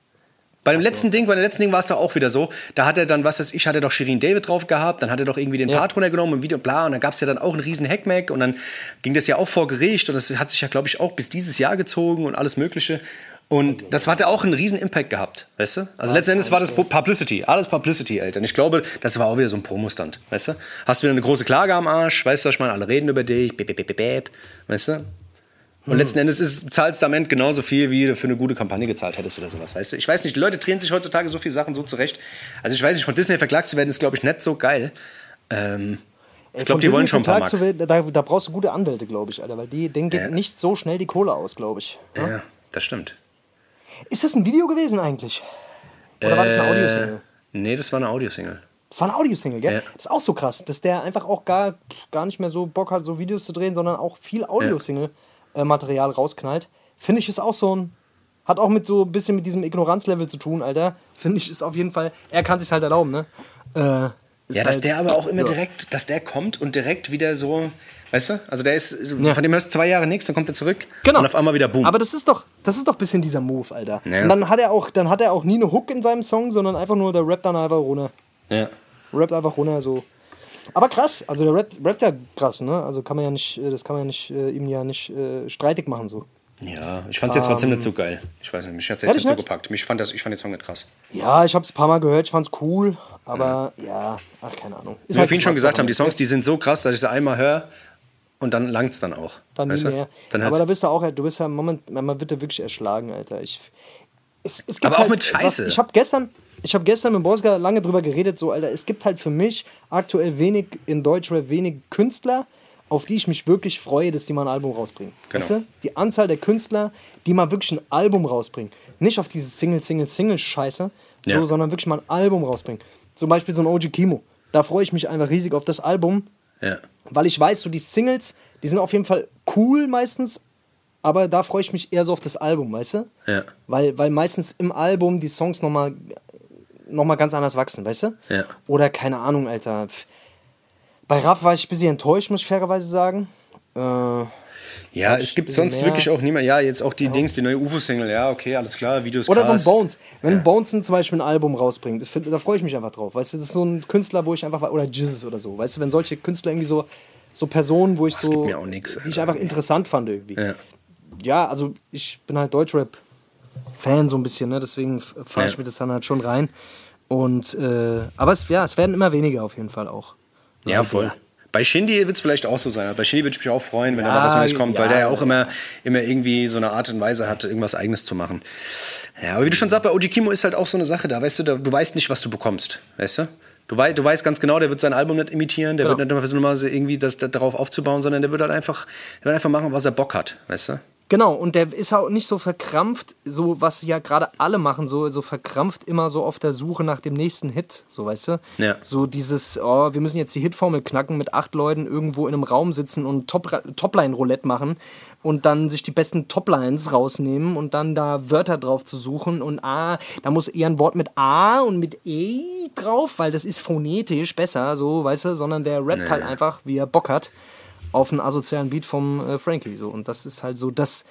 Speaker 4: Bei dem letzten Ding, bei dem letzten Ding war es doch auch wieder so, da hat er dann, was weiß ich, hat er doch Shirin David drauf gehabt, dann hat er doch irgendwie den
Speaker 3: Ja.
Speaker 4: Part runtergenommen und Video, bla, und dann gab es ja dann auch einen riesen Hackmack und dann ging das ja auch vor Gericht und das hat sich ja, glaube ich, auch bis dieses Jahr gezogen und alles Mögliche. Und das hat auch einen riesen Impact gehabt, weißt du? Also letzten Endes war das Publicity, alles Publicity, Alter. Und ich glaube, das war auch wieder so ein Promostand, weißt du? Hast wieder eine große Klage am Arsch, weißt du, was ich meine? Alle reden über dich, bäb, bäb, bäb, bäb, weißt du? Und letzten Endes ist, zahlst du am Ende genauso viel, wie du für eine gute Kampagne gezahlt hättest oder sowas, weißt du? Ich weiß nicht, die Leute drehen sich heutzutage so viele Sachen so zurecht. Also ich weiß nicht, von Disney verklagt zu werden, ist, glaube ich, nicht so geil. Ähm, ich glaube, die wollen schon ein paar Mark.
Speaker 3: Zu werden, da, da brauchst du gute Anwälte, glaube ich, Alter, weil die, denen geht
Speaker 4: Ja.
Speaker 3: nicht so schnell die Kohle aus, glaube ich. Ja?
Speaker 4: Ja, das stimmt.
Speaker 3: Ist das ein Video gewesen eigentlich? Oder war das eine Audiosingle?
Speaker 4: Nee, das war eine Audiosingle.
Speaker 3: Das war eine Audiosingle, gell?
Speaker 4: Ja.
Speaker 3: Das ist auch so krass, dass der einfach auch gar, gar nicht mehr so Bock hat, so Videos zu drehen, sondern auch viel Audiosingle-Material rausknallt. Finde ich, ist auch so ein... Hat auch mit so ein bisschen mit diesem Ignoranzlevel zu tun, Alter. Finde ich, ist auf jeden Fall... Er kann sich halt erlauben, ne? Äh, ist
Speaker 4: Ja, dass
Speaker 3: halt-
Speaker 4: der aber auch immer
Speaker 3: ja.
Speaker 4: direkt, dass der kommt und direkt wieder so, weißt du? Also der ist,
Speaker 3: Ja.
Speaker 4: von dem hörst du zwei Jahre nichts, dann kommt er zurück
Speaker 3: Genau.
Speaker 4: und auf einmal wieder boom.
Speaker 3: Aber das ist doch, das ist doch ein bisschen dieser Move, Alter.
Speaker 4: Ja.
Speaker 3: Und dann hat er auch, dann hat er auch nie eine Hook in seinem Song, sondern einfach nur, der rappt dann einfach runter.
Speaker 4: ja.
Speaker 3: Rappt einfach runter, so. Aber krass, also der rappt, rappt ja krass, ne? Also kann man ja nicht, äh, das kann man ja nicht, äh, ihm ja nicht äh, streitig machen, so.
Speaker 4: Ja, ich fand's jetzt trotzdem nicht so geil. Ich weiß nicht, mich hat's jetzt
Speaker 3: Ehrlich
Speaker 4: nicht so
Speaker 3: nicht?
Speaker 4: gepackt. Mich fand das, ich fand den Song nicht krass.
Speaker 3: Ja, ich hab's ein paar Mal gehört, ich fand's cool, aber ja, ach, keine Ahnung. Ist
Speaker 4: Wie wir
Speaker 3: halt
Speaker 4: vorhin schon gesagt haben, die
Speaker 3: Geschmackssache,
Speaker 4: Songs, die sind so krass, dass ich sie einmal höre und dann langt's dann auch.
Speaker 3: Dann
Speaker 4: weißt
Speaker 3: nie
Speaker 4: du?
Speaker 3: mehr.
Speaker 4: Dann
Speaker 3: Aber
Speaker 4: hört's-
Speaker 3: da bist du auch, du bist ja, Moment, man wird da wirklich erschlagen, Alter. Ich, es, es gibt
Speaker 4: Aber auch
Speaker 3: halt
Speaker 4: mit Scheiße.
Speaker 3: Was, ich habe gestern, ich habe gestern mit Boska lange drüber geredet, so, Alter, es gibt halt für mich aktuell wenig in Deutschrap, wenig Künstler, auf die ich mich wirklich freue, dass die mal ein Album rausbringen.
Speaker 4: Genau.
Speaker 3: Weißt du? Die Anzahl der Künstler, die mal wirklich ein Album rausbringen. Nicht auf diese Single, Single, Single-Scheiße, so,
Speaker 4: Ja.
Speaker 3: sondern wirklich mal ein Album rausbringen. Zum Beispiel so ein O G Kimo. Da freue ich mich einfach riesig auf das Album,
Speaker 4: Ja.
Speaker 3: weil ich weiß, so die Singles, die sind auf jeden Fall cool meistens, aber da freue ich mich eher so auf das Album, weißt du?
Speaker 4: Ja.
Speaker 3: Weil, weil meistens im Album die Songs nochmal noch mal ganz anders wachsen, weißt du?
Speaker 4: Ja.
Speaker 3: Oder keine Ahnung, Alter. Bei Raff war ich ein bisschen enttäuscht, muss ich fairerweise sagen. Äh,
Speaker 4: Ja, es gibt sonst
Speaker 3: mehr.
Speaker 4: wirklich auch niemand. Ja, jetzt auch die ja. Dings, die neue U F O-Single. Ja, okay, alles klar, Videos
Speaker 3: Oder
Speaker 4: krass.
Speaker 3: so ein Bones. Wenn
Speaker 4: ja.
Speaker 3: Bones zum Beispiel ein Album rausbringt, das, da freue ich mich einfach drauf. Weißt du, das ist so ein Künstler, wo ich einfach. Oder Jizzes oder so. Weißt du, wenn solche Künstler irgendwie so, so Personen, wo ich
Speaker 4: Boah,
Speaker 3: so.
Speaker 4: gibt mir auch nix,
Speaker 3: die ich einfach interessant fand irgendwie.
Speaker 4: Ja,
Speaker 3: ja also ich bin halt Deutschrap-Fan so ein bisschen, ne? Deswegen fahre ich
Speaker 4: ja.
Speaker 3: mir das dann halt schon rein. Und, äh, aber es, ja, es werden immer weniger auf jeden Fall auch.
Speaker 4: Ja, voll. Bei Shindy wird es vielleicht auch so sein. Bei Shindy würde ich mich auch freuen, wenn
Speaker 3: ja,
Speaker 4: da was Neues kommt,
Speaker 3: ja,
Speaker 4: weil der ja auch
Speaker 3: ja.
Speaker 4: immer, immer irgendwie so eine Art und Weise hat, irgendwas Eigenes zu machen. Ja, aber wie du schon sagst, bei O G Kimo ist halt auch so eine Sache da, weißt du, da, du weißt nicht, was du bekommst, weißt du? Du, wei- du weißt ganz genau, der wird sein Album nicht imitieren, der
Speaker 3: genau.
Speaker 4: wird nicht immer versuchen, mal so irgendwie das, das darauf aufzubauen, sondern der wird halt einfach, der wird einfach machen, was er Bock hat, weißt du?
Speaker 3: Genau, und der ist auch nicht so verkrampft, so was ja gerade alle machen, so, so verkrampft immer so auf der Suche nach dem nächsten Hit, so weißt du?
Speaker 4: Ja.
Speaker 3: So dieses, oh, wir müssen jetzt die Hitformel knacken, mit acht Leuten irgendwo in einem Raum sitzen und Top- Topline-Roulette machen und dann sich die besten Toplines rausnehmen und dann da Wörter drauf zu suchen und A, da muss eher ein Wort mit A und mit E drauf, weil das ist phonetisch besser, so, weißt du, sondern der rappt
Speaker 4: Nee.
Speaker 3: halt einfach, wie er Bock hat. Auf einen asozialen Beat vom äh, Frankie. So. Und das ist halt so das,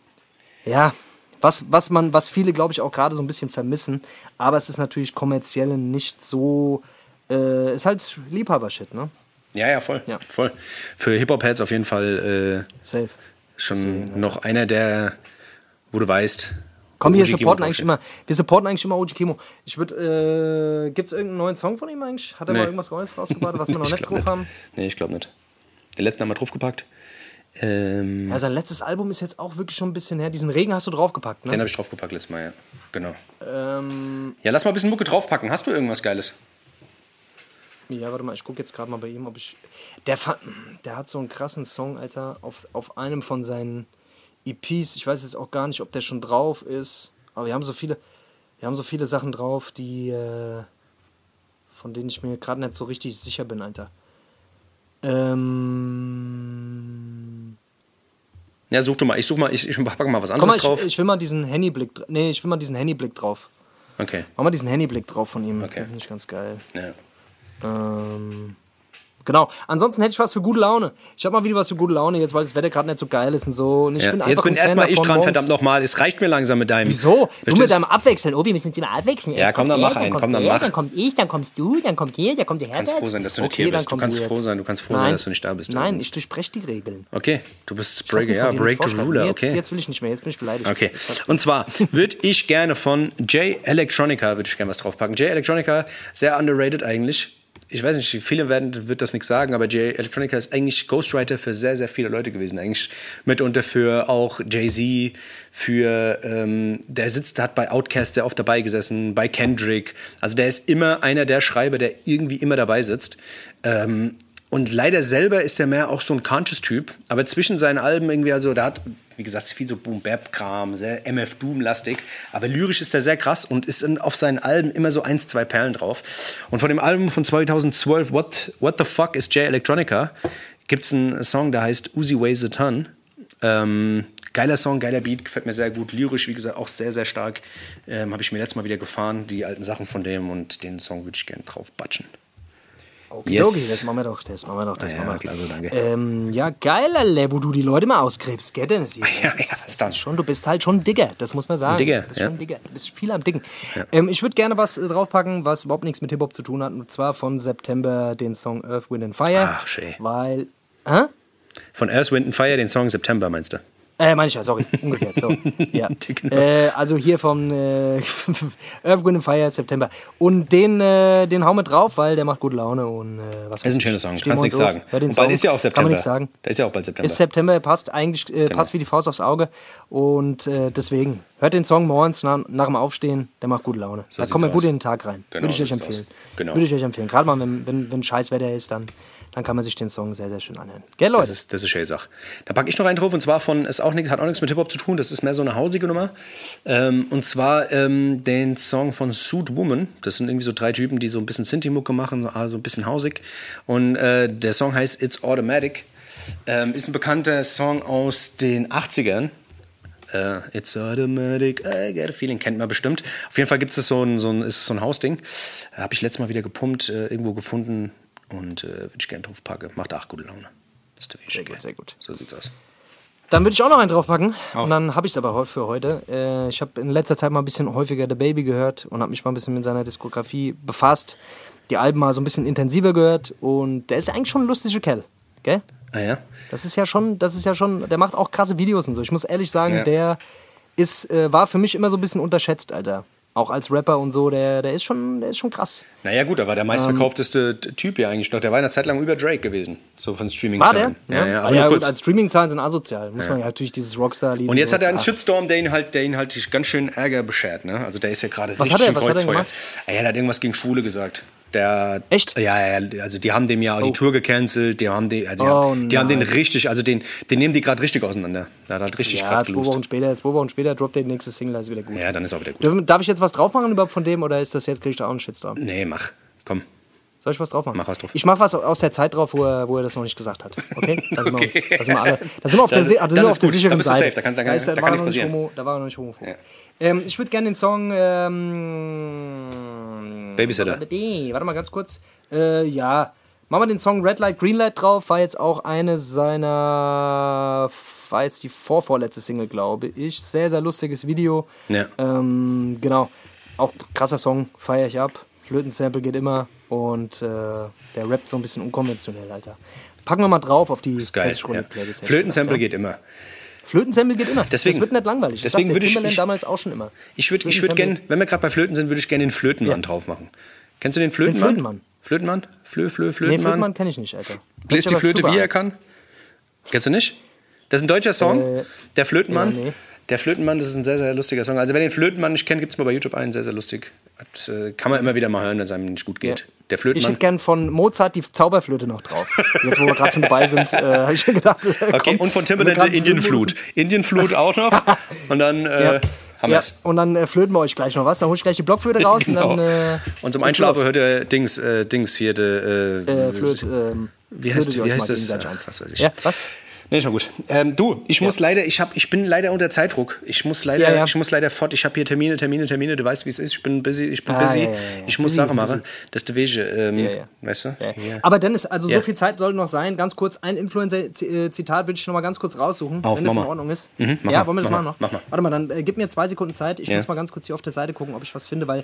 Speaker 3: ja, was, was man, was viele, glaube ich, auch gerade so ein bisschen vermissen. Aber es ist natürlich kommerziell nicht so, äh, ist halt Liebhaber-Shit, ne?
Speaker 4: Ja, ja, voll.
Speaker 3: Ja.
Speaker 4: voll. Für Hip-Hop-Heads auf jeden Fall äh,
Speaker 3: Safe.
Speaker 4: schon
Speaker 3: Deswegen,
Speaker 4: noch einer, der, wo du weißt.
Speaker 3: Komm,
Speaker 4: wo
Speaker 3: wir
Speaker 4: O G Kimo
Speaker 3: supporten eigentlich
Speaker 4: draufsteht.
Speaker 3: immer, wir supporten eigentlich immer O G Kimo. Ich würde, äh, gibt's irgendeinen neuen Song von ihm eigentlich? Hat er
Speaker 4: Nee.
Speaker 3: mal irgendwas Neues rausgebracht, was wir noch
Speaker 4: Ich
Speaker 3: nicht
Speaker 4: glaub
Speaker 3: drauf
Speaker 4: nicht.
Speaker 3: haben?
Speaker 4: Nee, ich glaube nicht. Den letzten haben wir draufgepackt. Ähm,
Speaker 3: Ja, sein letztes Album ist jetzt auch wirklich schon ein bisschen her. Diesen Regen hast du draufgepackt, ne?
Speaker 4: Den habe ich draufgepackt letztes Mal, ja. Genau.
Speaker 3: Ähm,
Speaker 4: Ja, lass mal ein bisschen Mucke draufpacken. Hast du irgendwas Geiles?
Speaker 3: Ja, warte mal, ich gucke jetzt gerade mal bei ihm, ob ich. Der, fa- der hat so einen krassen Song, Alter, auf, auf einem von seinen E Ps. Ich weiß jetzt auch gar nicht, ob der schon drauf ist. Aber wir haben so viele, wir haben so viele Sachen drauf, die, äh, von denen ich mir gerade nicht so richtig sicher bin, Alter. Ähm.
Speaker 4: Ja, such du mal. Ich such mal, ich, ich packe mal was
Speaker 3: Komm
Speaker 4: anderes
Speaker 3: mal,
Speaker 4: drauf.
Speaker 3: ich, ich will mal diesen Handyblick. dr- Nee, ich will mal diesen Handyblick drauf.
Speaker 4: okay.
Speaker 3: Mach mal diesen Handyblick drauf von ihm.
Speaker 4: Okay.
Speaker 3: Finde ich ganz geil.
Speaker 4: Ja.
Speaker 3: Ähm, genau. Ansonsten hätte ich was für gute Laune. Ich habe mal wieder was für gute Laune jetzt, weil das Wetter gerade nicht so geil ist und so. Und ich
Speaker 4: Ja.
Speaker 3: bin
Speaker 4: Jetzt
Speaker 3: einfach
Speaker 4: bin
Speaker 3: ein Fan
Speaker 4: erstmal ich
Speaker 3: davon,
Speaker 4: dran,
Speaker 3: morgens-
Speaker 4: verdammt nochmal. Es reicht mir langsam mit deinem.
Speaker 3: Wieso? Du
Speaker 4: Verstehst-
Speaker 3: mit deinem Abwechseln. Oh, wir müssen jetzt immer abwechseln.
Speaker 4: Ja,
Speaker 3: Erst
Speaker 4: komm,
Speaker 3: kommt
Speaker 4: dann
Speaker 3: er,
Speaker 4: mach einen.
Speaker 3: kommt
Speaker 4: Komm, dann
Speaker 3: der,
Speaker 4: mach.
Speaker 3: Dann kommt ich, dann kommst du, dann kommt hier, dann kommt der
Speaker 4: Du kannst
Speaker 3: Herbert.
Speaker 4: froh sein, dass du nicht
Speaker 3: Okay,
Speaker 4: hier
Speaker 3: dann
Speaker 4: bist. Du
Speaker 3: komm
Speaker 4: kannst
Speaker 3: jetzt.
Speaker 4: froh sein, du kannst froh sein,
Speaker 3: Nein.
Speaker 4: dass du nicht da bist.
Speaker 3: Nein,
Speaker 4: Sonst-
Speaker 3: ich durchbreche die Regeln.
Speaker 4: Okay, du bist
Speaker 3: Ich lass
Speaker 4: Break,
Speaker 3: mir
Speaker 4: ja,
Speaker 3: von dir
Speaker 4: Break
Speaker 3: nichts
Speaker 4: the
Speaker 3: vorschreiben.
Speaker 4: Ruler,
Speaker 3: Nee,
Speaker 4: okay.
Speaker 3: Jetzt, jetzt will ich nicht mehr, jetzt bin ich beleidigt.
Speaker 4: Okay, und zwar würde ich gerne von Jay Electronica, würde ich gerne was draufpacken. Jay Electronica, sehr underrated eigentlich. Ich weiß nicht, viele werden wird das nichts sagen, aber Jay Electronica ist eigentlich Ghostwriter für sehr, sehr viele Leute gewesen. Eigentlich mitunter für auch Jay-Z, für, ähm, der sitzt, hat bei Outkast sehr oft dabei gesessen, bei Kendrick. Also der ist immer einer der Schreiber, der irgendwie immer dabei sitzt. Ähm, Und leider selber ist er mehr auch so ein Conscious-Typ. Aber zwischen seinen Alben irgendwie, also da hat, wie gesagt, viel so Boom-Bap-Kram, sehr M F Doom-lastig. Aber lyrisch ist er sehr krass und ist in, auf seinen Alben immer so eins, zwei Perlen drauf. Und von dem Album von zweitausendzwölf, What, What the Fuck is Jay Electronica, gibt es einen Song, der heißt Uzi Weighs a Ton. Ähm, geiler Song, geiler Beat, gefällt mir sehr gut. Lyrisch, wie gesagt, auch sehr, sehr stark. Ähm, Habe ich mir letztes Mal wieder gefahren, die alten Sachen von dem. Und den Song würde ich gerne drauf batschen.
Speaker 3: Okay,
Speaker 4: Yes.
Speaker 3: okay, das machen wir doch, das machen wir doch, das
Speaker 4: Ah,
Speaker 3: machen
Speaker 4: ja,
Speaker 3: wir.
Speaker 4: klar, so, danke.
Speaker 3: Ähm, ja, geiler Le, wo du die Leute mal ausgräbst, gell, Dennis? Hier.
Speaker 4: Ja,
Speaker 3: Das
Speaker 4: ja,
Speaker 3: ist,
Speaker 4: ist dann.
Speaker 3: schon, du bist halt schon Digger, das muss man sagen.
Speaker 4: Digger,
Speaker 3: du bist
Speaker 4: ja.
Speaker 3: schon Digger. Du bist viel am Diggen. Ähm, ich würde gerne was äh, draufpacken, was überhaupt nichts mit Hip-Hop zu tun hat, und zwar von September den Song Earth, Wind and Fire.
Speaker 4: Ach, schön.
Speaker 3: Weil, hä?
Speaker 4: Von Earth, Wind and Fire, den Song September, meinst du?
Speaker 3: Äh, meine ich ja, sorry, umgekehrt, so. Ja.
Speaker 4: Genau.
Speaker 3: Äh, also hier vom äh, Earth, Wind and Fire, September. Und den, äh, den hauen wir drauf, weil der macht gute Laune und äh, was
Speaker 4: Das ist ein
Speaker 3: weiß
Speaker 4: schöner
Speaker 3: ich.
Speaker 4: Song,
Speaker 3: Stehen
Speaker 4: kannst
Speaker 3: wir
Speaker 4: nichts
Speaker 3: uns auf,
Speaker 4: sagen.
Speaker 3: hör den
Speaker 4: Und bald
Speaker 3: Song.
Speaker 4: ist ja auch
Speaker 3: Kann
Speaker 4: September.
Speaker 3: man nichts sagen.
Speaker 4: Da ist ja auch bald September.
Speaker 3: Ist September, passt eigentlich, äh,
Speaker 4: Genau.
Speaker 3: passt wie die Faust aufs Auge. Und äh, deswegen, hört den Song morgens nach, nach dem Aufstehen, der macht gute Laune.
Speaker 4: So
Speaker 3: da kommt man
Speaker 4: sieht's
Speaker 3: gut
Speaker 4: aus.
Speaker 3: in den Tag rein.
Speaker 4: Genau,
Speaker 3: Würde ich
Speaker 4: so
Speaker 3: euch
Speaker 4: sieht's
Speaker 3: empfehlen.
Speaker 4: aus. Genau.
Speaker 3: Würde ich euch empfehlen. Gerade mal, wenn, wenn, wenn scheiß Wetter ist, dann, dann kann man sich den Song sehr, sehr schön anhören. Gell, Leute?
Speaker 4: Das ist, das ist schöne Sache. Da packe ich noch einen drauf, und zwar von, ist auch nicht, hat auch nichts mit Hip-Hop zu tun, das ist mehr so eine hausige Nummer. Ähm, und zwar ähm, den Song von Suit Woman. Das sind irgendwie so drei Typen, die so ein bisschen Synthi-Mucke machen, also ein bisschen hausig. Und äh, der Song heißt It's Automatic. Ähm, ist ein bekannter Song aus den achtzigern. Uh, it's automatic, I get a feeling, kennt man bestimmt. Auf jeden Fall gibt es so ein, so ein, ist so ein Hausding. Habe ich letztes Mal wieder gepumpt, äh, irgendwo gefunden und äh, würde ich gerne drauf packen. Macht auch gute Laune. Das ist der
Speaker 3: Sehr gut, sehr gut.
Speaker 4: So sieht's aus.
Speaker 3: Dann würde ich auch noch einen draufpacken.
Speaker 4: Auf.
Speaker 3: Und dann habe ich es aber für heute. Äh, ich habe in letzter Zeit mal ein bisschen häufiger The Baby gehört und habe mich mal ein bisschen mit seiner Diskografie befasst. Die Alben mal so ein bisschen intensiver gehört. Und der ist ja eigentlich schon ein lustiger Kerl. Gell?
Speaker 4: Ah ja?
Speaker 3: Das ist ja schon, das ist ja schon, der macht auch krasse Videos und so. Ich muss ehrlich sagen,
Speaker 4: Ja.
Speaker 3: der ist, äh, war für mich immer so ein bisschen unterschätzt, Alter. Auch als Rapper und so, der, der ist schon, der ist schon krass.
Speaker 4: Naja gut, er war der meistverkaufteste um, Typ ja eigentlich noch. Der war eine Zeit lang über Drake gewesen. So von
Speaker 3: War
Speaker 4: Streaming-Zahlen.
Speaker 3: der?
Speaker 4: Ja, ja, aber
Speaker 3: ah, ja
Speaker 4: nur
Speaker 3: gut,
Speaker 4: kurz.
Speaker 3: als Streaming-Zahlen sind asozial. Muss
Speaker 4: Ja.
Speaker 3: man ja natürlich dieses Rockstar-Lied.
Speaker 4: Und jetzt
Speaker 3: so,
Speaker 4: hat er einen
Speaker 3: ah.
Speaker 4: Shitstorm, der ihn halt, der ihn halt ganz schön Ärger beschert. Ne? Also der ist ja gerade
Speaker 3: Was
Speaker 4: richtig
Speaker 3: hat er-
Speaker 4: im
Speaker 3: was hat er
Speaker 4: Kreuzfeuer.
Speaker 3: gemacht?
Speaker 4: Ja, er hat irgendwas gegen Schwule gesagt. Der,
Speaker 3: Echt?
Speaker 4: Ja, ja, also die haben dem ja auch die
Speaker 3: Oh.
Speaker 4: Tour gecancelt, die haben, die, also die,
Speaker 3: Oh,
Speaker 4: haben, die haben den
Speaker 3: nein.
Speaker 4: richtig, also den, den nehmen die gerade richtig auseinander. Der hat halt richtig
Speaker 3: Ja,
Speaker 4: gerade
Speaker 3: zwei
Speaker 4: gelust.
Speaker 3: Wochen später, zwei Wochen später droppt der nächste Single, ist wieder gut.
Speaker 4: Ja, dann ist auch wieder gut.
Speaker 3: Dürfen- Darf ich jetzt was drauf machen überhaupt von dem oder ist das jetzt, krieg ich da auch einen Shitstorm?
Speaker 4: Nee, mach, komm.
Speaker 3: Soll ich was drauf machen?
Speaker 4: Mach was drauf.
Speaker 3: Ich mach was aus der Zeit drauf, wo er, wo er das noch nicht gesagt hat. Okay? Da sind wir, uns, da sind wir alle. Da sind wir auf
Speaker 4: Dann-
Speaker 3: der, Si- da sind
Speaker 4: dann
Speaker 3: wir
Speaker 4: ist
Speaker 3: auf der
Speaker 4: gut.
Speaker 3: sicheren
Speaker 4: Dann bist du
Speaker 3: Seite.
Speaker 4: safe. Da kann- da kann-
Speaker 3: ist-
Speaker 4: da kann
Speaker 3: war er
Speaker 4: nichts
Speaker 3: noch nicht
Speaker 4: passieren.
Speaker 3: homo, da war er noch nicht homophob.
Speaker 4: Ja.
Speaker 3: Ähm, ich würde gerne den Song ähm,
Speaker 4: Babysitter.
Speaker 3: Warte mal ganz kurz. Äh, ja, machen wir den Song Red Light, Green Light drauf. War jetzt auch eine seiner, war jetzt die vorvorletzte Single, glaube ich. Sehr, sehr lustiges Video.
Speaker 4: Ja.
Speaker 3: Ähm, genau. Auch krasser Song, feiere ich ab. Flötensample geht immer. Und äh, der rappt so ein bisschen unkonventionell, Alter. Packen wir mal drauf auf die
Speaker 4: Ist geil.
Speaker 3: Runde
Speaker 4: Ja.
Speaker 3: Playlist.
Speaker 4: Flötensample
Speaker 3: Ja.
Speaker 4: geht immer.
Speaker 3: Flötensample geht immer.
Speaker 4: Deswegen-
Speaker 3: das wird nicht langweilig. Das
Speaker 4: deswegen
Speaker 3: sagte
Speaker 4: würde ich-
Speaker 3: Timbaland
Speaker 4: ich-
Speaker 3: damals auch schon immer.
Speaker 4: Ich würde ich würd
Speaker 3: Flötensample-
Speaker 4: gerne, wenn wir gerade bei Flöten sind, würde ich gerne den Flötenmann
Speaker 3: Ja.
Speaker 4: drauf machen. Kennst du den Flötenmann?
Speaker 3: Flötenmann?
Speaker 4: Flötenmann? Flö, Flö,
Speaker 3: Nee,
Speaker 4: Flötenmann?
Speaker 3: Flötenmann kenne ich nicht, Alter.
Speaker 4: Bläst die
Speaker 3: Hört sich
Speaker 4: Flöte,
Speaker 3: aber
Speaker 4: wie
Speaker 3: super
Speaker 4: er
Speaker 3: an.
Speaker 4: kann? Kennst du nicht? Das ist ein deutscher Song.
Speaker 3: Äh,
Speaker 4: der Flötenmann.
Speaker 3: ja, nee.
Speaker 4: Der Flötenmann, das ist ein sehr, sehr lustiger Song. Also wer den Flötenmann nicht kennt, gibt es mal bei YouTube einen. Sehr, sehr lustig. Hat, äh, kann man immer wieder mal hören, wenn es einem nicht gut geht.
Speaker 3: Ja.
Speaker 4: Der
Speaker 3: Ich
Speaker 4: Flötenmann.
Speaker 3: hätte gern von Mozart die Zauberflöte noch drauf. Jetzt, wo wir gerade schon dabei sind, äh, habe ich mir gedacht. Äh,
Speaker 4: Okay,
Speaker 3: komm,
Speaker 4: und von
Speaker 3: wenn
Speaker 4: Timbaland
Speaker 3: wir grad
Speaker 4: die Indienflut. Indienflut auch noch. Und dann äh,
Speaker 3: Ja.
Speaker 4: haben
Speaker 3: Ja,
Speaker 4: wir's.
Speaker 3: und dann äh, flöten wir euch gleich noch was. Dann hol ich gleich die Blockflöte raus
Speaker 4: Genau.
Speaker 3: und dann. Äh,
Speaker 4: Und zum
Speaker 3: geht's
Speaker 4: Einschlafen
Speaker 3: los.
Speaker 4: hört ihr Dings, äh, Dings hier. De, äh,
Speaker 3: Äh, Flöt, ähm,
Speaker 4: Wie
Speaker 3: flötet
Speaker 4: heißt,
Speaker 3: ihr
Speaker 4: wie
Speaker 3: euch
Speaker 4: heißt
Speaker 3: mal
Speaker 4: das?
Speaker 3: gegenseitig
Speaker 4: Ach,
Speaker 3: an.
Speaker 4: was weiß ich.
Speaker 3: Ja, was?
Speaker 4: Nee, schon gut. Ähm, du, ich muss leider, ich, hab, ich bin leider unter Zeitdruck. Ich muss leider,
Speaker 3: Ja, ja.
Speaker 4: ich muss leider fort. Ich habe hier Termine, Termine, Termine. Du weißt, wie es ist. Ich bin busy. Ich bin
Speaker 3: Ah,
Speaker 4: busy.
Speaker 3: ja, ja, ja.
Speaker 4: Ich muss
Speaker 3: Busy,
Speaker 4: Sachen machen.
Speaker 3: busy.
Speaker 4: Das ist der Wege. Ähm,
Speaker 3: Ja, ja.
Speaker 4: Weißt du?
Speaker 3: Ja.
Speaker 4: Ja.
Speaker 3: Aber Dennis, also
Speaker 4: Ja.
Speaker 3: so viel Zeit soll noch sein. Ganz kurz, ein Influencer-Zitat will ich noch mal ganz kurz raussuchen,
Speaker 4: Auf,
Speaker 3: wenn das
Speaker 4: mach
Speaker 3: in
Speaker 4: mal.
Speaker 3: Ordnung ist.
Speaker 4: Mhm, mach
Speaker 3: ja,
Speaker 4: mal,
Speaker 3: wollen wir das
Speaker 4: mach
Speaker 3: machen
Speaker 4: mal,
Speaker 3: noch?
Speaker 4: mach mal.
Speaker 3: Warte mal, dann äh, gib mir zwei Sekunden Zeit. Ich
Speaker 4: Ja.
Speaker 3: muss mal ganz kurz hier auf der Seite gucken, ob ich was finde, weil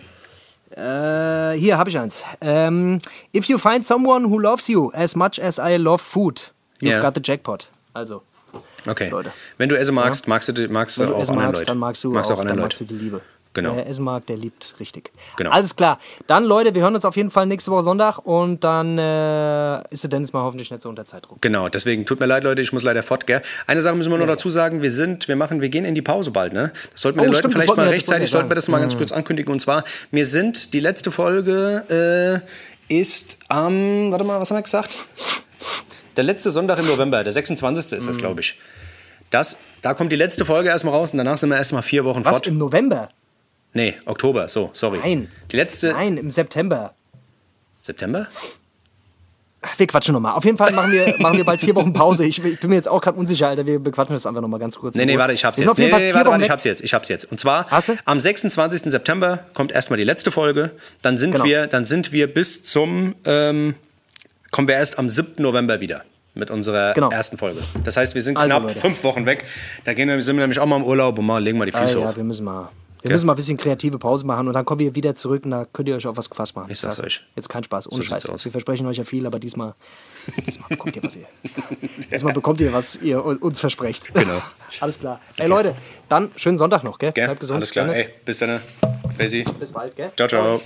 Speaker 3: äh, hier habe ich eins. Ähm, If you find someone who loves you as much as I love food, you've
Speaker 4: Ja.
Speaker 3: got the jackpot. Also,
Speaker 4: Okay.
Speaker 3: Leute.
Speaker 4: Wenn du Essen magst, magst du, die- magst du
Speaker 3: wenn du
Speaker 4: auch
Speaker 3: Essen
Speaker 4: andere
Speaker 3: magst,
Speaker 4: Leute.
Speaker 3: dann magst du
Speaker 4: magst
Speaker 3: auch,
Speaker 4: auch andere
Speaker 3: dann
Speaker 4: Leute.
Speaker 3: magst du die Liebe.
Speaker 4: Genau.
Speaker 3: Wer Essen mag, der liebt richtig.
Speaker 4: Genau.
Speaker 3: Alles klar. Dann, Leute, wir hören uns auf jeden Fall nächste Woche Sonntag und dann äh, ist der Dennis mal hoffentlich nicht so unter Zeitdruck.
Speaker 4: Genau, deswegen tut mir leid, Leute, ich muss leider fort, gell? Eine Sache müssen wir noch dazu sagen, wir sind, wir machen, wir gehen in die Pause bald, ne? Das sollten wir
Speaker 3: Oh,
Speaker 4: den Leuten
Speaker 3: stimmt, das
Speaker 4: vielleicht
Speaker 3: wollten
Speaker 4: mal
Speaker 3: wir- das
Speaker 4: rechtzeitig,
Speaker 3: wollten wir
Speaker 4: sollten wir das mal ganz
Speaker 3: sagen.
Speaker 4: kurz ankündigen. Und zwar, wir sind, die letzte Folge äh, ist am, warte mal, was haben wir gesagt? Der letzte Sonntag im November, der sechsundzwanzigste ist das, glaube ich. Das, da kommt die letzte Folge erstmal raus und danach sind wir erstmal vier Wochen
Speaker 3: Was,
Speaker 4: fort.
Speaker 3: im November?
Speaker 4: Nee, Oktober, so, sorry.
Speaker 3: Nein.
Speaker 4: Die letzte,
Speaker 3: Nein, im September.
Speaker 4: September?
Speaker 3: Ach, wir quatschen nochmal. Auf jeden Fall machen wir, machen wir bald vier Wochen Pause. Ich, ich bin mir jetzt auch gerade unsicher, Alter. Wir bequatschen das einfach nochmal ganz kurz.
Speaker 4: Nee, nee, warte, ich hab's
Speaker 3: Wir
Speaker 4: jetzt.
Speaker 3: sind auf jeden
Speaker 4: Nee,
Speaker 3: Fall
Speaker 4: nee,
Speaker 3: vier
Speaker 4: warte,
Speaker 3: Wochen
Speaker 4: warte, ich
Speaker 3: weg.
Speaker 4: hab's jetzt. Ich hab's jetzt. Und zwar
Speaker 3: Hast du?
Speaker 4: am sechsundzwanzigsten September kommt erstmal die letzte Folge. Dann sind
Speaker 3: Genau.
Speaker 4: wir, dann sind wir bis zum, ähm, kommen wir erst am siebten November wieder mit unserer
Speaker 3: Genau.
Speaker 4: ersten Folge. Das heißt, wir sind
Speaker 3: Also,
Speaker 4: knapp
Speaker 3: Leute.
Speaker 4: fünf Wochen weg. Da gehen wir, sind wir nämlich auch mal im Urlaub und mal legen wir die
Speaker 3: Ah,
Speaker 4: Füße
Speaker 3: ja,
Speaker 4: hoch.
Speaker 3: wir müssen mal. Wir
Speaker 4: Okay.
Speaker 3: müssen mal ein bisschen kreative Pause machen und dann kommen wir wieder zurück und da könnt ihr euch auf was gefasst machen.
Speaker 4: Ich sag's
Speaker 3: sag
Speaker 4: euch.
Speaker 3: Jetzt kein Spaß, ohne
Speaker 4: So
Speaker 3: Scheiß.
Speaker 4: sieht's aus.
Speaker 3: Wir versprechen euch ja viel, aber diesmal, diesmal bekommt ihr was ihr. Diesmal bekommt ihr, was ihr uns versprecht.
Speaker 4: Genau.
Speaker 3: Alles klar. Ey Leute, dann schönen Sonntag noch, gell?
Speaker 4: Gell?
Speaker 3: Bleibt gesund.
Speaker 4: Alles klar.
Speaker 3: Dennis.
Speaker 4: Ey, bis dann. Faisy.
Speaker 3: Bis bald, gell?
Speaker 4: Ciao, ciao.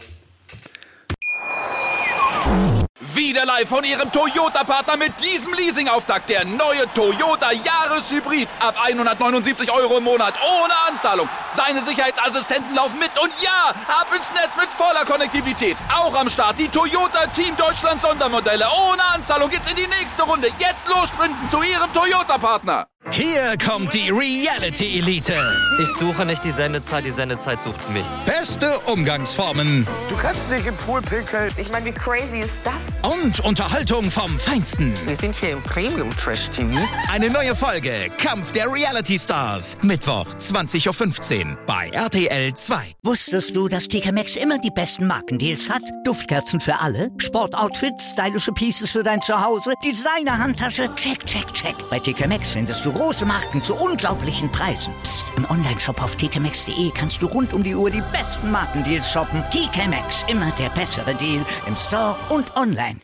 Speaker 2: Wieder live von Ihrem Toyota-Partner mit diesem Leasing-Auftakt. Der neue Toyota Jahreshybrid. Ab hundertneunundsiebzig Euro im Monat. Ohne Anzahlung. Seine Sicherheitsassistenten laufen mit. Und ja, ab ins Netz mit voller Konnektivität. Auch am Start die Toyota Team Deutschland Sondermodelle. Ohne Anzahlung geht's in die nächste Runde. Jetzt los sprinten zu Ihrem Toyota-Partner.
Speaker 5: Hier kommt die Reality-Elite.
Speaker 6: Ich suche nicht die Sendezeit, die Sendezeit sucht mich.
Speaker 5: Beste Umgangsformen.
Speaker 7: Du kannst nicht im Pool pinkeln.
Speaker 8: Ich meine, wie crazy ist das?
Speaker 5: Und Unterhaltung vom Feinsten.
Speaker 8: Wir sind hier im Premium-Trash-T V.
Speaker 5: Eine neue Folge Kampf der Reality-Stars. Mittwoch, zwanzig Uhr fünfzehn bei R T L zwei.
Speaker 1: Wusstest du, dass T K Maxx immer die besten Markendeals hat? Duftkerzen für alle, Sportoutfits, stylische Pieces für dein Zuhause, Designer-Handtasche, check, check, check. Bei T K Maxx findest du große Marken zu unglaublichen Preisen. Psst. Im Onlineshop auf t k maxx punkt d e kannst du rund um die Uhr die besten Markendeals shoppen. T K Maxx, immer der bessere Deal im Store und online.